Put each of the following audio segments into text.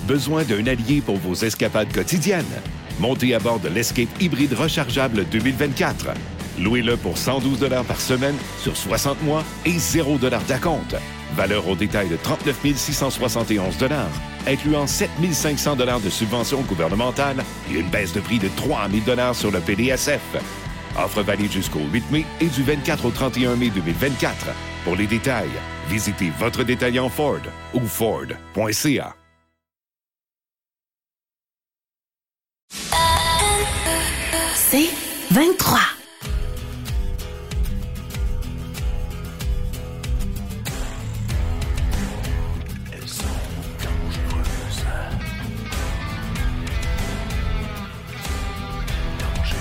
Besoin d'un allié pour vos escapades quotidiennes? Montez à bord de l'Escape hybride rechargeable 2024. Louez-le pour 112 $ par semaine sur 60 mois et 0 $ d'acompte. Valeur au détail de 39 671 $, incluant 7 500 $ de subventions gouvernementales et une baisse de prix de 3 000 $ sur le PDSF. Offre valide jusqu'au 8 mai et du 24 au 31 mai 2024. Pour les détails, visitez votre détaillant Ford ou Ford.ca. C'est 23. Elles sont dangereuses. Danger.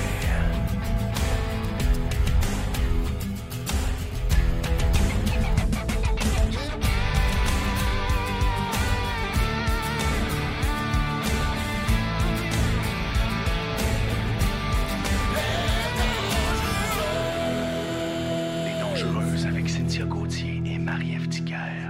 Les Dangereuses avec Cynthia Gauthier et Marie-Ève Dicker.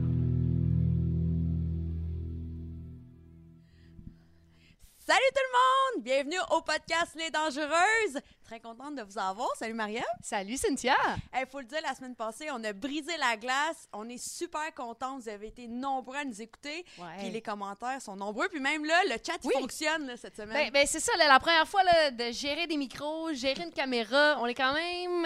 Salut tout le monde! Bienvenue au podcast Les Dangereuses! Très contente de vous avoir. Salut Marie-Ève! Salut Cynthia! Il faut le dire, la semaine passée, on a brisé la glace. On est super contents. Vous avez été nombreux à nous écouter. Ouais. Puis les commentaires sont nombreux. Puis même là, le chat il fonctionne là, cette semaine. Ben c'est ça, la première fois là, de gérer des micros, gérer une caméra, on est quand même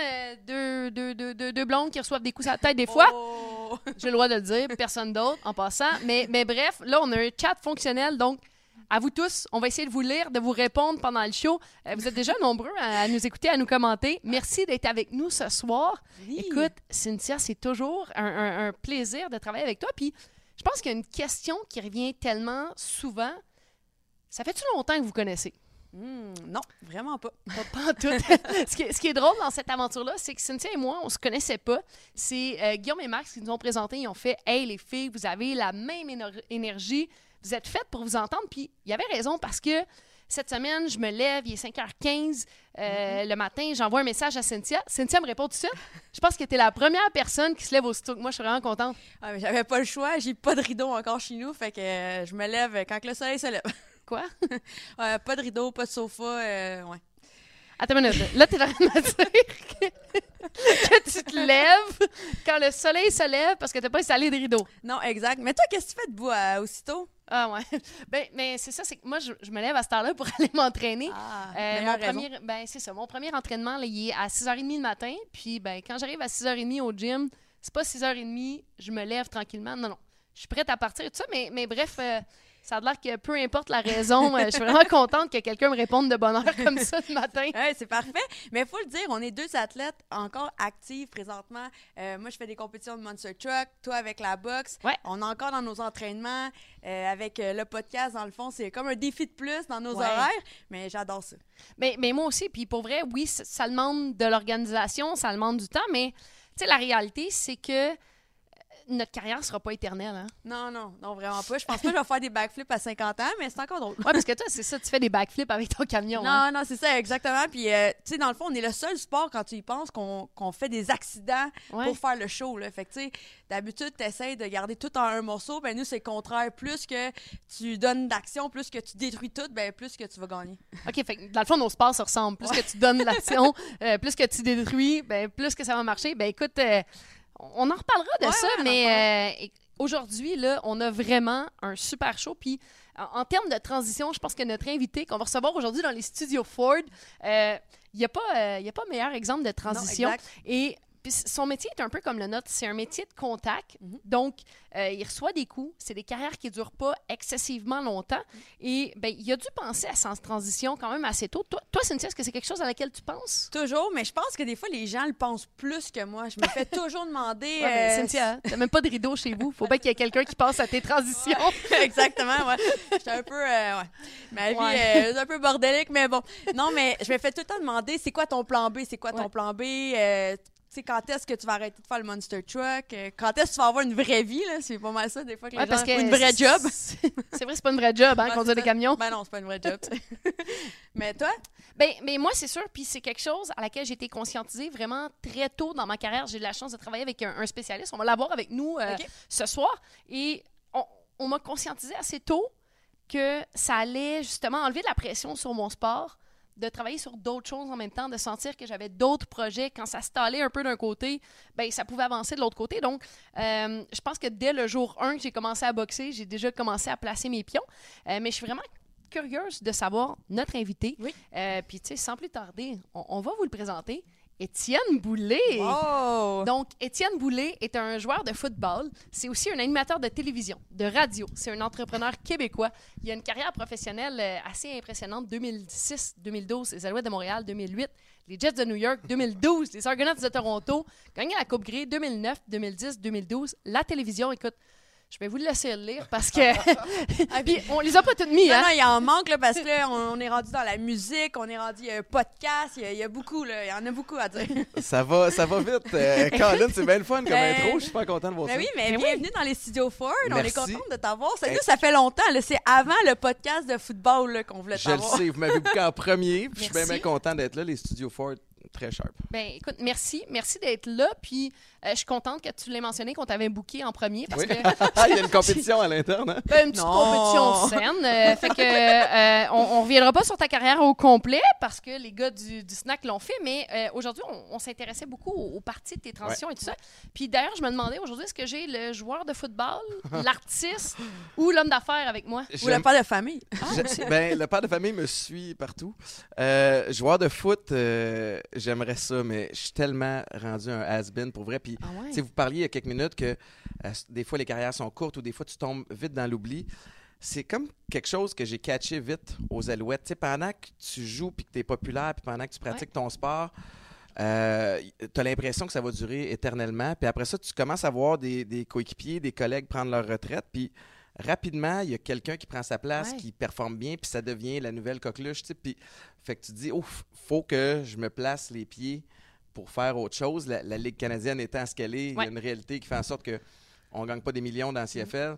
deux blondes qui reçoivent des coups à la tête des fois. Oh! J'ai le droit de le dire, personne d'autre en passant. Mais bref, là, on a un chat fonctionnel, donc à vous tous, on va essayer de vous lire, de vous répondre pendant le show. Vous êtes déjà nombreux à nous écouter, à nous commenter. Merci d'être avec nous ce soir. Oui. Écoute, Cynthia, c'est toujours un plaisir de travailler avec toi. Puis je pense qu'il y a une question qui revient tellement souvent. Ça fait-tu longtemps que vous connaissez? Non, vraiment pas. Pas en tout. ce qui est drôle dans cette aventure-là, c'est que Cynthia et moi, on se connaissait pas. C'est Guillaume et Max qui nous ont présenté. Ils ont fait « Hey, les filles, vous avez la même énergie. Vous êtes faites pour vous entendre. » Puis il y avait raison parce que cette semaine, je me lève, il est 5h15 le matin, j'envoie un message à Cynthia. Cynthia me répond tout de suite. Je pense que tu es la première personne qui se lève aussitôt que moi. Je suis vraiment contente. Ah, mais j'avais pas le choix. J'ai pas de rideau encore chez nous. Fait que je me lève quand le soleil se lève. Quoi? Pas de rideau, pas de sofa. Ouais. Attends une minute. Là, tu es en train de me dire que tu te lèves quand le soleil se lève parce que tu n'as pas installé de rideau. Non, exact. Mais toi, qu'est-ce que tu fais debout aussitôt? Ah ouais. Ben c'est ça, c'est que moi, je me lève à cette heure-là pour aller m'entraîner. C'est ça. Mon premier entraînement, là, il est à 6h30 le matin. Puis, quand j'arrive à 6h30 au gym, c'est pas 6h30, je me lève tranquillement. Non. Je suis prête à partir et tout ça. Mais bref, ça a l'air que peu importe la raison, je suis vraiment contente que quelqu'un me réponde de bonne heure comme ça le matin. Ouais, c'est parfait. Mais il faut le dire, on est deux athlètes encore actifs présentement. Moi, je fais des compétitions de Monster Truck, toi avec la boxe. Ouais. On est encore dans nos entraînements. Avec le podcast, dans le fond, c'est comme un défi de plus dans nos Ouais. horaires. Mais j'adore ça. Mais moi aussi, puis pour vrai, oui, ça demande de l'organisation, ça demande du temps, mais tu sais, la réalité, c'est que notre carrière ne sera pas éternelle. Hein? Non, vraiment pas. Je pense pas que je vais faire des backflips à 50 ans, mais c'est encore drôle. Oui, parce que toi, c'est ça, tu fais des backflips avec ton camion. Non, c'est ça, exactement. Puis, tu sais, dans le fond, on est le seul sport, quand tu y penses, qu'on fait des accidents pour faire le show. Là. Fait que, tu sais, d'habitude, tu essaies de garder tout en un morceau. Ben nous, c'est le contraire. Plus que tu donnes d'action, plus que tu détruis tout, ben plus que tu vas gagner. OK, fait que dans le fond, nos sports se ressemblent. Plus que tu donnes de l'action, plus que tu détruis, ben plus que ça va marcher. Ben écoute, on en reparlera de ça, mais aujourd'hui, là, on a vraiment un super show. Puis, en termes de transition, je pense que notre invité qu'on va recevoir aujourd'hui dans les studios Ford, il n'y a pas meilleur exemple de transition. Non, exact. Et puis son métier est un peu comme le nôtre, c'est un métier de contact. Donc, il reçoit des coups. C'est des carrières qui ne durent pas excessivement longtemps. Et il a dû penser à sa transition quand même assez tôt. Toi, Cynthia, est-ce que c'est quelque chose à laquelle tu penses? Toujours, mais je pense que des fois, les gens le pensent plus que moi. Je me fais toujours demander... Cynthia, t'as même pas de rideau chez vous. Faut bien qu'il y ait quelqu'un qui pense à tes transitions. Ouais, exactement, ouais. J'étais un peu... Ma vie est un peu bordélique, mais bon. Non, mais je me fais tout le temps demander, c'est quoi ton plan B? C'est quoi ton plan B? Tu sais, quand est-ce que tu vas arrêter de faire le Monster Truck? Quand est-ce que tu vas avoir une vraie vie? Là? C'est pas mal ça, des fois, que les gens... Ou une vraie job. C'est vrai, c'est pas une vraie job, hein, conduire des camions. Ben non, c'est pas une vraie job. Mais toi? Mais moi, c'est sûr, puis c'est quelque chose à laquelle j'ai été conscientisée vraiment très tôt dans ma carrière. J'ai eu la chance de travailler avec un spécialiste. On va l'avoir avec nous ce soir. Et on m'a conscientisée assez tôt que ça allait justement enlever de la pression sur mon sport, de travailler sur d'autres choses en même temps, de sentir que j'avais d'autres projets. Quand ça se stallait un peu d'un côté, ben ça pouvait avancer de l'autre côté. Donc, je pense que dès le jour 1 que j'ai commencé à boxer, j'ai déjà commencé à placer mes pions. Mais je suis vraiment curieuse de savoir notre invité. Oui. Puis, tu sais, sans plus tarder, on va vous le présenter. Étienne Boulay. Oh! Donc, Étienne Boulay est un joueur de football. C'est aussi un animateur de télévision, de radio. C'est un entrepreneur québécois. Il a une carrière professionnelle assez impressionnante. 2006, 2012, les Alouettes de Montréal, 2008, les Jets de New York, 2012, les Argonauts de Toronto, gagné la Coupe Grey, 2009, 2010, 2012. La télévision, écoute, je vais vous le laisser le lire parce que... Puis, on les a pas toutes mis, hein? Non, il en manque, là, parce que là, on est rendu dans la musique, on est rendu podcast, il y a beaucoup, là, il y en a beaucoup à dire. Ça va vite. Colin, c'est bien le fun comme intro. Je suis super content de voir ça. Oui, mais bienvenue dans les studios Ford. On est Merci. contente de t'avoir. Ça fait longtemps, là, c'est avant le podcast de football là, qu'on voulait Je le t'avoir. sais, vous m'avez booké en premier. Puis je suis bien, Merci. bien content d'être là. Les studios Ford, très sharp. Ben, écoute, merci d'être là. Puis, je suis contente que tu l'aies mentionné, qu'on t'avait booké en premier parce Oui. que... Il y a une compétition à l'interne. Hein? Ben, une petite compétition saine. Fait que on reviendra pas sur ta carrière au complet parce que les gars du snack l'ont fait, mais aujourd'hui, on s'intéressait beaucoup aux parties de tes transitions et tout ça. Puis d'ailleurs, je me demandais aujourd'hui, est-ce que j'ai le joueur de football, l'artiste ou l'homme d'affaires avec moi? Ou le père de famille. Ben, le père de famille me suit partout. Joueur de foot, j'aimerais ça, mais je suis tellement rendu un has-been pour vrai. Puis, Ah ouais? tu sais, vous parliez il y a quelques minutes que des fois les carrières sont courtes ou des fois tu tombes vite dans l'oubli. C'est comme quelque chose que j'ai catché vite aux Alouettes. Tu sais, pendant que tu joues puis que tu es populaire puis pendant que tu pratiques ton sport, tu as l'impression que ça va durer éternellement. Puis après ça, tu commences à voir des coéquipiers, des collègues prendre leur retraite. Puis rapidement, il y a quelqu'un qui prend sa place, qui performe bien, puis ça devient la nouvelle coqueluche. Tu sais, puis fait que tu te dis, faut que je me place les pieds pour faire autre chose. La Ligue canadienne étant ce qu'elle est, il y a une réalité qui fait en sorte qu'on ne gagne pas des millions dans le CFL.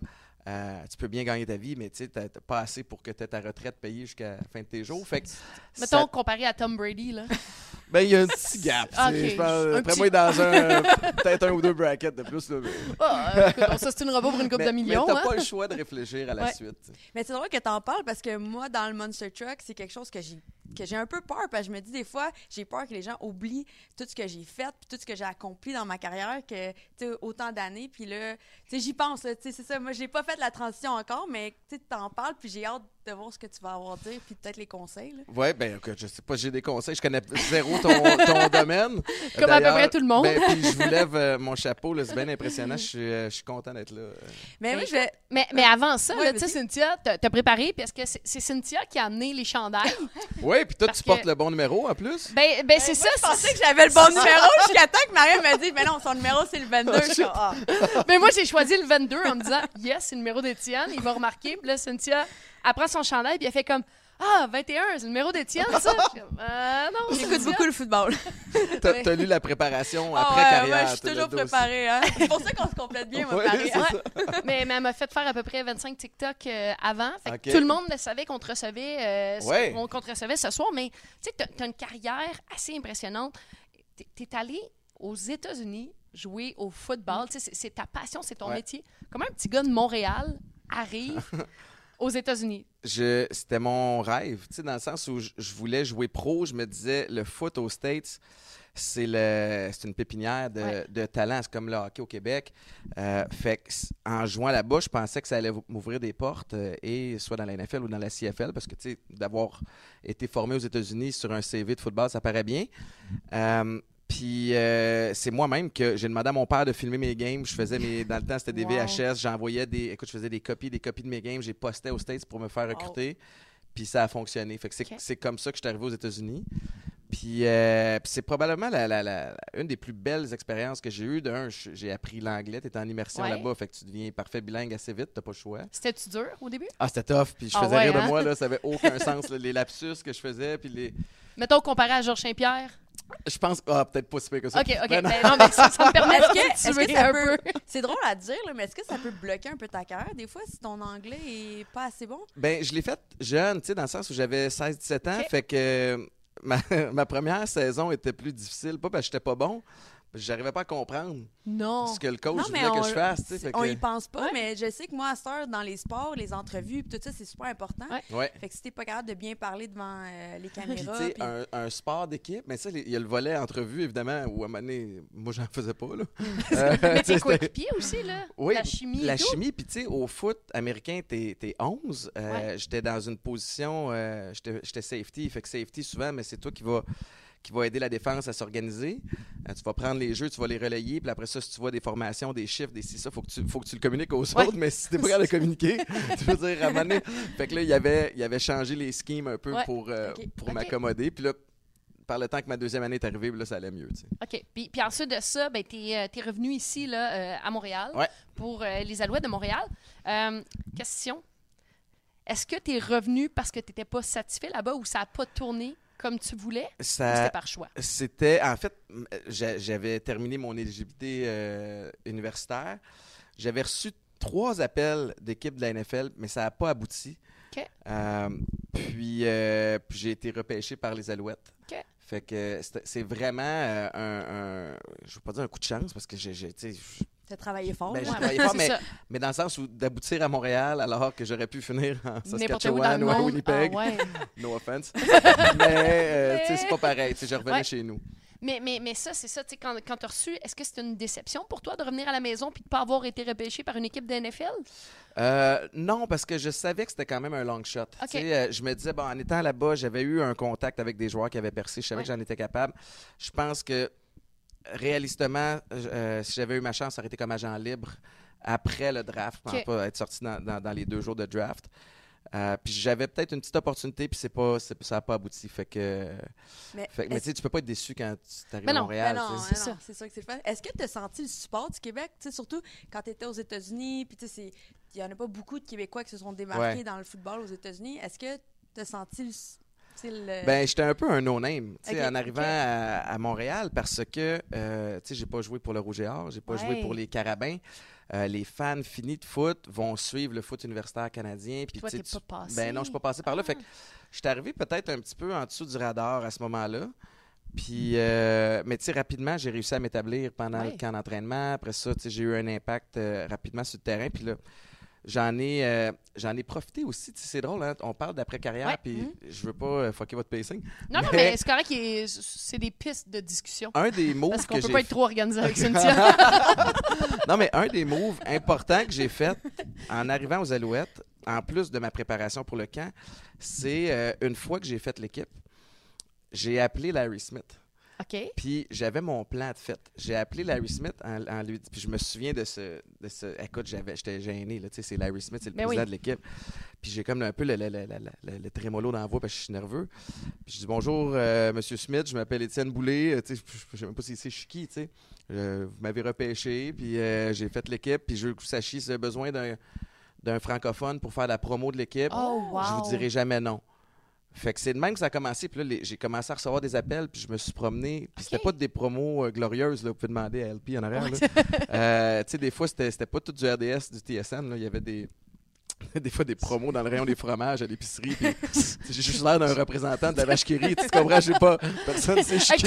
Tu peux bien gagner ta vie, mais tu n'as pas assez pour que tu aies ta retraite payée jusqu'à la fin de tes jours. Fait que Mettons, comparé à Tom Brady, là. ben, il y a un petit gap. Ok. Je pense, Un après petit- moi, dans peut-être un ou deux brackets de plus. Là, mais Écoute, ça, c'est une robot pour une coupe de millions. mais t'as hein? pas le choix de réfléchir à la Ouais. suite. tu sais. Mais c'est drôle que t'en parles parce que moi, dans le Monster Truck, c'est quelque chose que j'ai un peu peur parce que je me dis des fois, j'ai peur que les gens oublient tout ce que j'ai fait puis tout ce que j'ai accompli dans ma carrière que, tu sais, autant d'années. Puis là, tu sais, j'y pense, là, tu sais, c'est ça. Moi, j'ai pas fait la transition encore, mais tu sais, t'en parles puis j'ai hâte de voir ce que tu vas avoir à dire puis peut-être les conseils, là. Ouais, ben écoute, je sais pas, j'ai des conseils. Je connais zéro ton domaine. Comme à peu D'ailleurs, près tout le monde. Ben, puis je vous lève mon chapeau, là, c'est bien impressionnant. Je suis content d'être là. Mais oui, je vais... Mais avant ça, Ouais, là, tu sais, vas-y. Cynthia, t'as préparé, puis est-ce que c'est Cynthia qui a amené les chandails? Oui, puis toi, Parce tu portes que- le bon numéro en plus. Ben c'est ça. Je pensais que j'avais le bon numéro jusqu'à temps que Marie me dise, mais non, son numéro, c'est le 22. Je suis comme, ah. Mais moi, j'ai choisi le 22 en me disant, yes, c'est le numéro d'Étienne, il va remarquer. Puis là, Cynthia, elle prend son chandail, puis elle fait comme, ah, 21, c'est le numéro d'Étienne, ça? Je suis comme, non, J'écoute Cynthia. beaucoup le football. T'as lu la préparation Ah après ouais, carrière. ouais, je suis t'as toujours le dossier. préparée. Hein? C'est pour ça qu'on se complète bien, moi, Ouais, Marie. c'est Ouais. ça. Mais elle m'a fait faire à peu près 25 TikTok avant. Fait que Ok. tout le monde le savait qu'on te recevait, Ouais. qu'on te recevait ce soir. Mais tu sais, t'as une carrière assez impressionnante. T'es allé aux États-Unis jouer au football. Tu sais, c'est ta passion, c'est ton Ouais. métier. Comment un petit gars de Montréal arrive aux États-Unis? C'était mon rêve, tu sais, dans le sens où je voulais jouer pro. Je me disais, le foot aux States, c'est une pépinière de talent. C'est comme le hockey au Québec. Fait que, en jouant là-bas, je pensais que ça allait m'ouvrir des portes, et soit dans la NFL ou dans la CFL, parce que, tu sais, d'avoir été formé aux États-Unis sur un CV de football, ça paraît bien. Puis c'est moi-même que j'ai demandé à mon père de filmer mes games. Je faisais dans le temps, c'était des Wow. VHS. J'envoyais je faisais des copies de mes games. J'ai posté aux States pour me faire recruter. Puis ça a fonctionné. Fait que c'est comme ça que je suis arrivé aux États-Unis. Puis c'est probablement une des plus belles expériences que j'ai eues. J'ai appris l'anglais. Tu es en immersion Ouais. là-bas. Fait que tu deviens parfait bilingue assez vite. Tu pas le choix. C'était-tu dur au début? Ah, c'était tough. Puis je Ah faisais ouais, rire hein? de moi. Là, ça avait aucun sens. Là, les lapsus que je faisais. Puis Mettons, comparé à Georges Saint-Pierre. je pense... Ah, peut-être pas si pire que ça. OK. Ben non. Ben non, mais ça me permet Est-ce de que situer ça un peut... peu. C'est drôle à dire, là, mais est-ce que ça peut bloquer un peu ta carrière, des fois, si ton anglais est pas assez bon? Ben, je l'ai fait jeune, tu sais, dans le sens où j'avais 16-17 ans. Ok. Fait que ma première saison était plus difficile. Pas parce que j'étais pas bon, J'arrivais pas à comprendre Non. ce que le coach Non, mais voulait que je fasse. tu sais, fait on que- y pense pas, mais je sais que moi, à cette heure, dans les sports, les entrevues, puis tout ça, c'est super important. Ouais. Ouais. Fait que si t'es pas capable de bien parler devant les Puis, caméras... tu sais, puis- un sport d'équipe, mais ça, il y a le volet entrevue, évidemment, où à un moment donné, moi, j'en faisais pas, là. Mais tu sais, tes coéquipiers aussi, là. Oui, La chimie et la tout. chimie. Puis, tu sais, au foot américain, t'es 11. Ouais. J'étais dans une position, j'étais safety. Fait que safety, souvent, mais c'est toi qui va aider la défense à s'organiser. Tu vas prendre les jeux, tu vas les relayer. Puis après ça, si tu vois des formations, des chiffres, des ci, ça, faut que tu le communiques aux Ouais. autres. Mais si t'es pas capable de communiquer, tu veux dire, à un moment donné. Fait que là, il avait changé les schemes un peu Ouais. pour Ok. m'accommoder. Puis là, par le temps que ma deuxième année est arrivée, là, ça allait mieux, tu sais. OK. Puis ensuite de ça, ben, tu es revenu ici, là, à Montréal, Ouais. pour les Alouettes de Montréal. Question. Est-ce que tu es revenu parce que tu n'étais pas satisfait là-bas ou ça n'a pas tourné comme tu voulais ou c'était par choix? C'était, en fait, j'avais terminé mon éligibilité universitaire. J'avais reçu 3 appels d'équipes de la NFL, mais ça n'a pas abouti. OK. Puis j'ai été repêché par les Alouettes. OK. Fait que c'est vraiment je ne veux pas dire un coup de chance, parce que tu sais, T'as travaillé fort. ben, là. j'ai travaillé fort, c'est ça. mais dans le sens où d'aboutir à Montréal alors que j'aurais pu finir en N'importe où dans Saskatchewan le ou à monde. Winnipeg. Ah, ouais. No offense. Mais tu sais, c'est pas pareil. Tu sais, je revenais Ouais. chez nous. Mais ça, c'est ça. Tu sais, quand tu as reçu, est-ce que c'est une déception pour toi de revenir à la maison puis de ne pas avoir été repêché par une équipe de NFL? Non, parce que je savais que c'était quand même un long shot. OK. Tu sais, je me disais, bon, en étant là-bas, j'avais eu un contact avec des joueurs qui avaient percé. Je savais Ouais. que j'en étais capable. Je pense que, réalistement, si j'avais eu ma chance, ça aurait été comme agent libre après le draft, pour OK. pas être sorti dans les 2 jours de draft. Puis j'avais peut-être une petite opportunité, puis ça n'a pas abouti. Fait que, Mais tu sais, tu peux pas être déçu quand tu arrives Ben à non, Montréal. Ben non, tu sais. c'est c'est ça. C'est sûr que c'est le fun. Est-ce que tu as senti le support du Québec? Tu sais, surtout quand tu étais aux États-Unis, puis tu sais, il n'y en a pas beaucoup de Québécois qui se sont démarqués Ouais. dans le football aux États-Unis. Est-ce que tu as senti le... Ben, j'étais un peu un no-name, tu sais, Ok, en arrivant ok. à Montréal, parce que, tu sais, j'ai pas joué pour le Rouge et Or, j'ai pas joué Ouais. pour les Carabins. Les fans finis de foot vont suivre le foot universitaire canadien. Puis Toi, tu sais, t'es pas passé. Ben non, je suis pas passé par là. Ah. Fait que je suis arrivé peut-être un petit peu en dessous du radar à ce moment-là. Puis, mais tu sais, rapidement, j'ai réussi à m'établir pendant Ouais. le camp d'entraînement. Après ça, tu sais, j'ai eu un impact rapidement sur le terrain. Puis là, j'en ai profité aussi. Tu sais, c'est drôle, hein? On parle d'après-carrière, Ouais. puis je veux pas fucker votre pacing. Non, non, mais c'est correct, c'est des pistes de discussion. Un des moves Parce qu'on que peut j'ai pas être trop organisé avec Cynthia. Non, mais un des moves importants que j'ai fait en arrivant aux Alouettes, en plus de ma préparation pour le camp, c'est une fois que j'ai fait l'équipe, j'ai appelé Larry Smith. OK. Puis j'avais mon plan de fait. J'ai appelé Larry Smith en lui puis je me souviens de ce écoute, j'étais gêné là, tu sais, c'est Larry Smith, c'est le Ben président oui. de l'équipe. Puis j'ai comme un peu le trémolo dans la voix parce que je suis nerveux. Puis je dis bonjour monsieur Smith, je m'appelle Étienne Boulay, tu sais, je sais même pas si c'est qui, tu sais. Vous m'avez repêché, puis j'ai fait l'équipe, puis je veux que vous sachiez si vous avez besoin d'un francophone pour faire la promo de l'équipe. Oh, wow. Je vous dirai jamais non. Fait que c'est de même que ça a commencé. Puis là, j'ai commencé à recevoir des appels, puis je me suis promené. Puis c'était pas des promos glorieuses, là. Vous pouvez demander à LP en arrière. là. Tu sais, des fois, c'était pas tout du RDS, du TSN. Là. Il y avait des fois des promos dans le rayon des fromages à l'épicerie. Puis j'ai juste l'air d'un représentant de la vache qui rit. Tu comprends? Je sais pas. Personne s'est chiqué.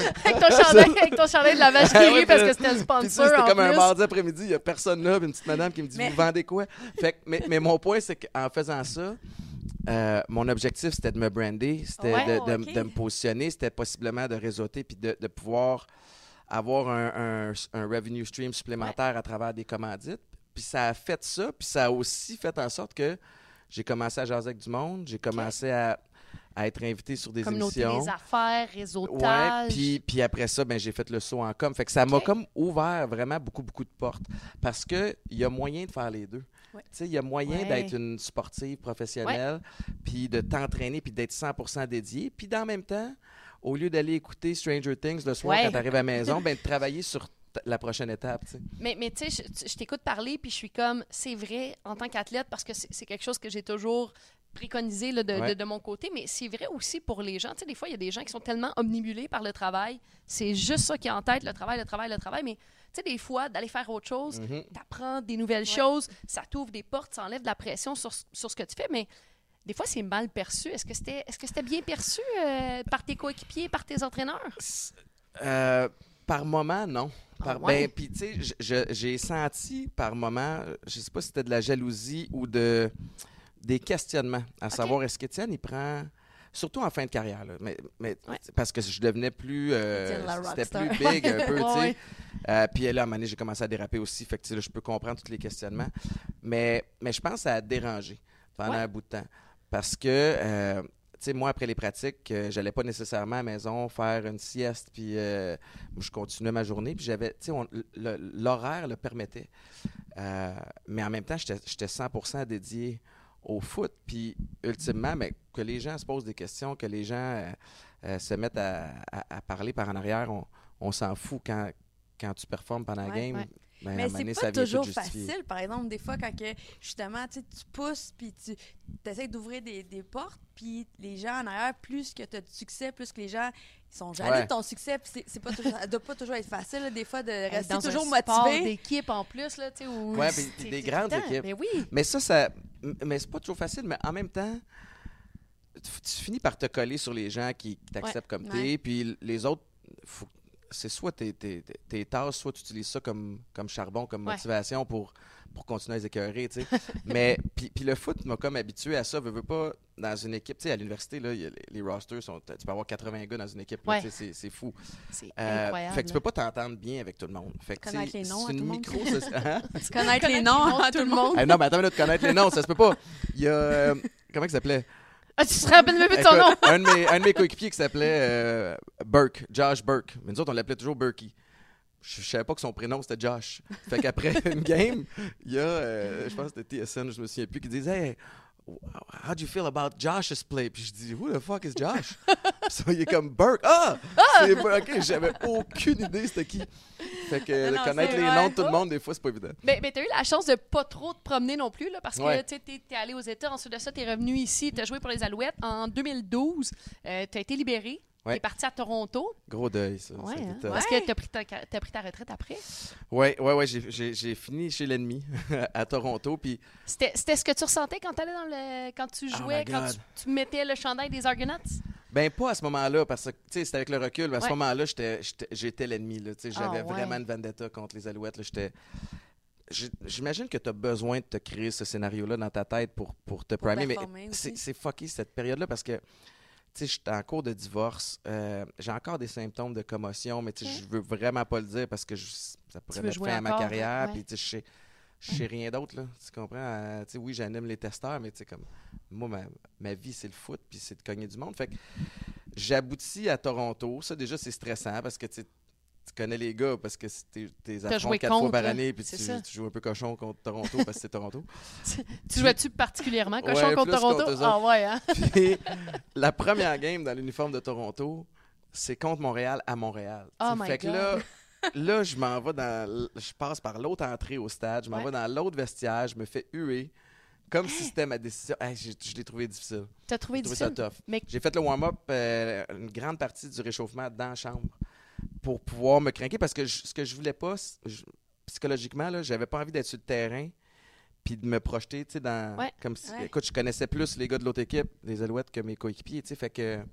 Avec ton chandail de la vache qui Ouais, rit parce que puis c'était le Puis tu sais, sponsor c'était en comme un plus. mardi après-midi, il n'y a personne là, puis une petite madame qui me dit Mais- vous vendez quoi? Fait que, mais mon point, c'est qu'en faisant ça, mon objectif, c'était de me brander, c'était Ouais, de ok. me positionner, c'était possiblement de réseauter, puis de pouvoir avoir un revenue stream supplémentaire à travers des commandites. Puis ça a fait ça, puis ça a aussi fait en sorte que j'ai commencé à jaser avec du monde, j'ai commencé à être invité sur des Communauté émissions. des affaires, réseautage. Ouais, puis après ça, ben, j'ai fait le saut en com. Fait que ça m'a OK. comme ouvert vraiment beaucoup de portes. Parce qu'il y a moyen de faire les deux. Ouais. Tu sais, il y a moyen Ouais. d'être une sportive professionnelle, puis de t'entraîner, puis d'être 100% dédié. Puis dans le même temps, au lieu d'aller écouter Stranger Things le soir Ouais. quand tu arrives à la maison, ben, de travailler sur la prochaine étape. Tu sais. Mais tu sais, je t'écoute parler, puis je suis comme, c'est vrai, en tant qu'athlète, parce que c'est quelque chose que j'ai toujours préconisé là, Ouais. de mon côté, mais c'est vrai aussi pour les gens. Tu sais, des fois, il y a des gens qui sont tellement omnibulés par le travail, c'est juste ça qui est en tête, le travail, mais tu sais, des fois, d'aller faire autre chose, Mhm. t'apprends des nouvelles choses, ça t'ouvre des portes, ça enlève de la pression sur ce que tu fais, mais des fois, c'est mal perçu. Est-ce que c'était bien perçu par tes coéquipiers, par tes entraîneurs? Par moment, non. Ouais. Puis tu sais, j'ai senti par moment, je sais pas si c'était de la jalousie ou des questionnements, à savoir est-ce qu'Étienne, il prend, surtout en fin de carrière, là, mais parce que je devenais plus, Étienne, la c'était rockstar. plus big un peu, tu sais. Ouais. Puis là, à un moment donné, j'ai commencé à déraper aussi, fait que tu sais, là, je peux comprendre tous les questionnements. Mais je pense que ça a dérangé pendant un bout de temps. Parce que, tu sais, moi, après les pratiques, j'allais pas nécessairement à la maison faire une sieste, puis je continuais ma journée, puis j'avais, tu sais, l'horaire le permettait. Mais en même temps, j'étais 100% dédié au foot. Puis, ultimement, mais que les gens se posent des questions, que les gens se mettent à parler par en arrière, on s'en fout quand tu performes pendant la game. Ouais. Ben, à un Mais moment c'est donné, pas ça vient tout toujours justifier. facile, par exemple, des fois, quand que, justement, tu pousses, puis tu essaies d'ouvrir des portes, puis les gens en arrière, plus que tu as de succès, plus que les gens ils sont jaloux Ouais. de ton succès, puis c'est pas toujours, ça doit pas toujours être facile, là, des fois, de rester Dans toujours un sport motivé. d'équipe en plus, là, tu sais, où... Ouais, puis c'est- des c'est grandes tout le temps. équipes. Mais oui. Mais mais c'est pas toujours facile, mais en même temps, tu finis par te coller sur les gens qui t'acceptent comme t'es, Ouais. puis les autres, c'est soit tes tâches, soit tu utilises ça comme charbon, comme Ouais. motivation pour continuer à les écœurer, tu sais. Mais, puis le foot m'a comme habitué à ça, veux pas, dans une équipe, tu sais, à l'université, là, les rosters, tu peux avoir 80 gars dans une équipe, là, Ouais. tu sais, c'est fou. C'est Euh, incroyable. Fait que tu peux pas t'entendre bien avec tout le monde. Fait que, Connaître tu sais, les noms à c'est tout une le monde. micro, ça, hein? Connaître les noms à tout le monde. Ah non, mais attends une minute, connaître les noms, ça se peut pas. Il y a, comment il s'appelait? Ah, tu te rappelles même plus de son Écoute, nom? un de mes coéquipiers qui s'appelait Burke, Josh Burke. Mais nous autres, on l'appelait toujours Burkey. Je savais pas que son prénom, c'était Josh. Fait qu'après une game, il y a, je pense que c'était TSN, je me souviens plus, qui disait « Hey, how do you feel about Josh's play? » Puis je dis « Who the fuck is Josh? » Ça, il est comme « Burke. » Ah! C'est Burke. OK, j'avais aucune idée c'était qui. Fait que Non, connaître c'est les vrai. noms de tout le monde, des fois, c'est pas évident. Mais tu as eu la chance de pas trop te promener non plus, là, parce que Ouais. tu es allé aux États, ensuite de ça, tu es revenu ici, tu as joué pour les Alouettes. En 2012, tu as été libéré. Ouais. Tu es parti à Toronto. Gros deuil, ça. Ouais, Ça a hein? été tough. Parce que tu as pris ta retraite après. Ouais, j'ai fini chez l'ennemi à Toronto, puis C'était ce que tu ressentais quand, quand tu Oh jouais, my quand God. tu mettais le chandail des Argonauts? ben pas à ce moment-là, parce que tu sais, c'était avec le recul, mais à ce Ouais. moment-là, j'étais l'ennemi, là, tu sais, j'avais Ah, ouais. vraiment une vendetta contre les Alouettes, là, j'imagine que tu as besoin de te créer ce scénario-là dans ta tête pour te primer, mais performer aussi. c'est fucké cette période-là parce que tu sais, j'étais en cours de divorce, j'ai encore des symptômes de commotion, mais tu sais, je veux vraiment pas le dire parce que ça pourrait veux mettre jouer fin à ma encore, carrière, ouais. puis tu sais, je sais rien d'autre, là. Tu comprends? Tu sais, oui, j'anime les testeurs, mais tu sais, comme, moi, ma vie, c'est le foot, puis c'est de cogner du monde. Fait que j'aboutis à Toronto. Ça, déjà, c'est stressant parce que tu connais les gars, parce que t'es T'as joué affrontes 4 fois contre, par là. année, puis C'est ça. tu joues un peu cochon contre Toronto parce que c'est Toronto. Tu jouais-tu particulièrement cochon Ouais, contre plus Toronto? contre eux Ah ouais, hein? Puis la première game dans l'uniforme de Toronto, c'est contre Montréal à Montréal. Oh T'sais, my fait que là, je m'en vais je passe par l'autre entrée au stade, je m'en Ouais. vais dans l'autre vestiaire, je me fais huer, comme si c'était ma décision. Hey, je l'ai trouvé difficile. T'as trouvé J'ai trouvé ça difficile? tough. Mais J'ai fait le warm-up, une grande partie du réchauffement dans la chambre pour pouvoir me craquer parce que ce que je voulais pas, psychologiquement, là, j'avais pas envie d'être sur le terrain puis de me projeter, tu sais, dans... Ouais. Comme si, Ouais. écoute, je connaissais plus les gars de l'autre équipe, les Alouettes, que mes coéquipiers, tu sais, fait que...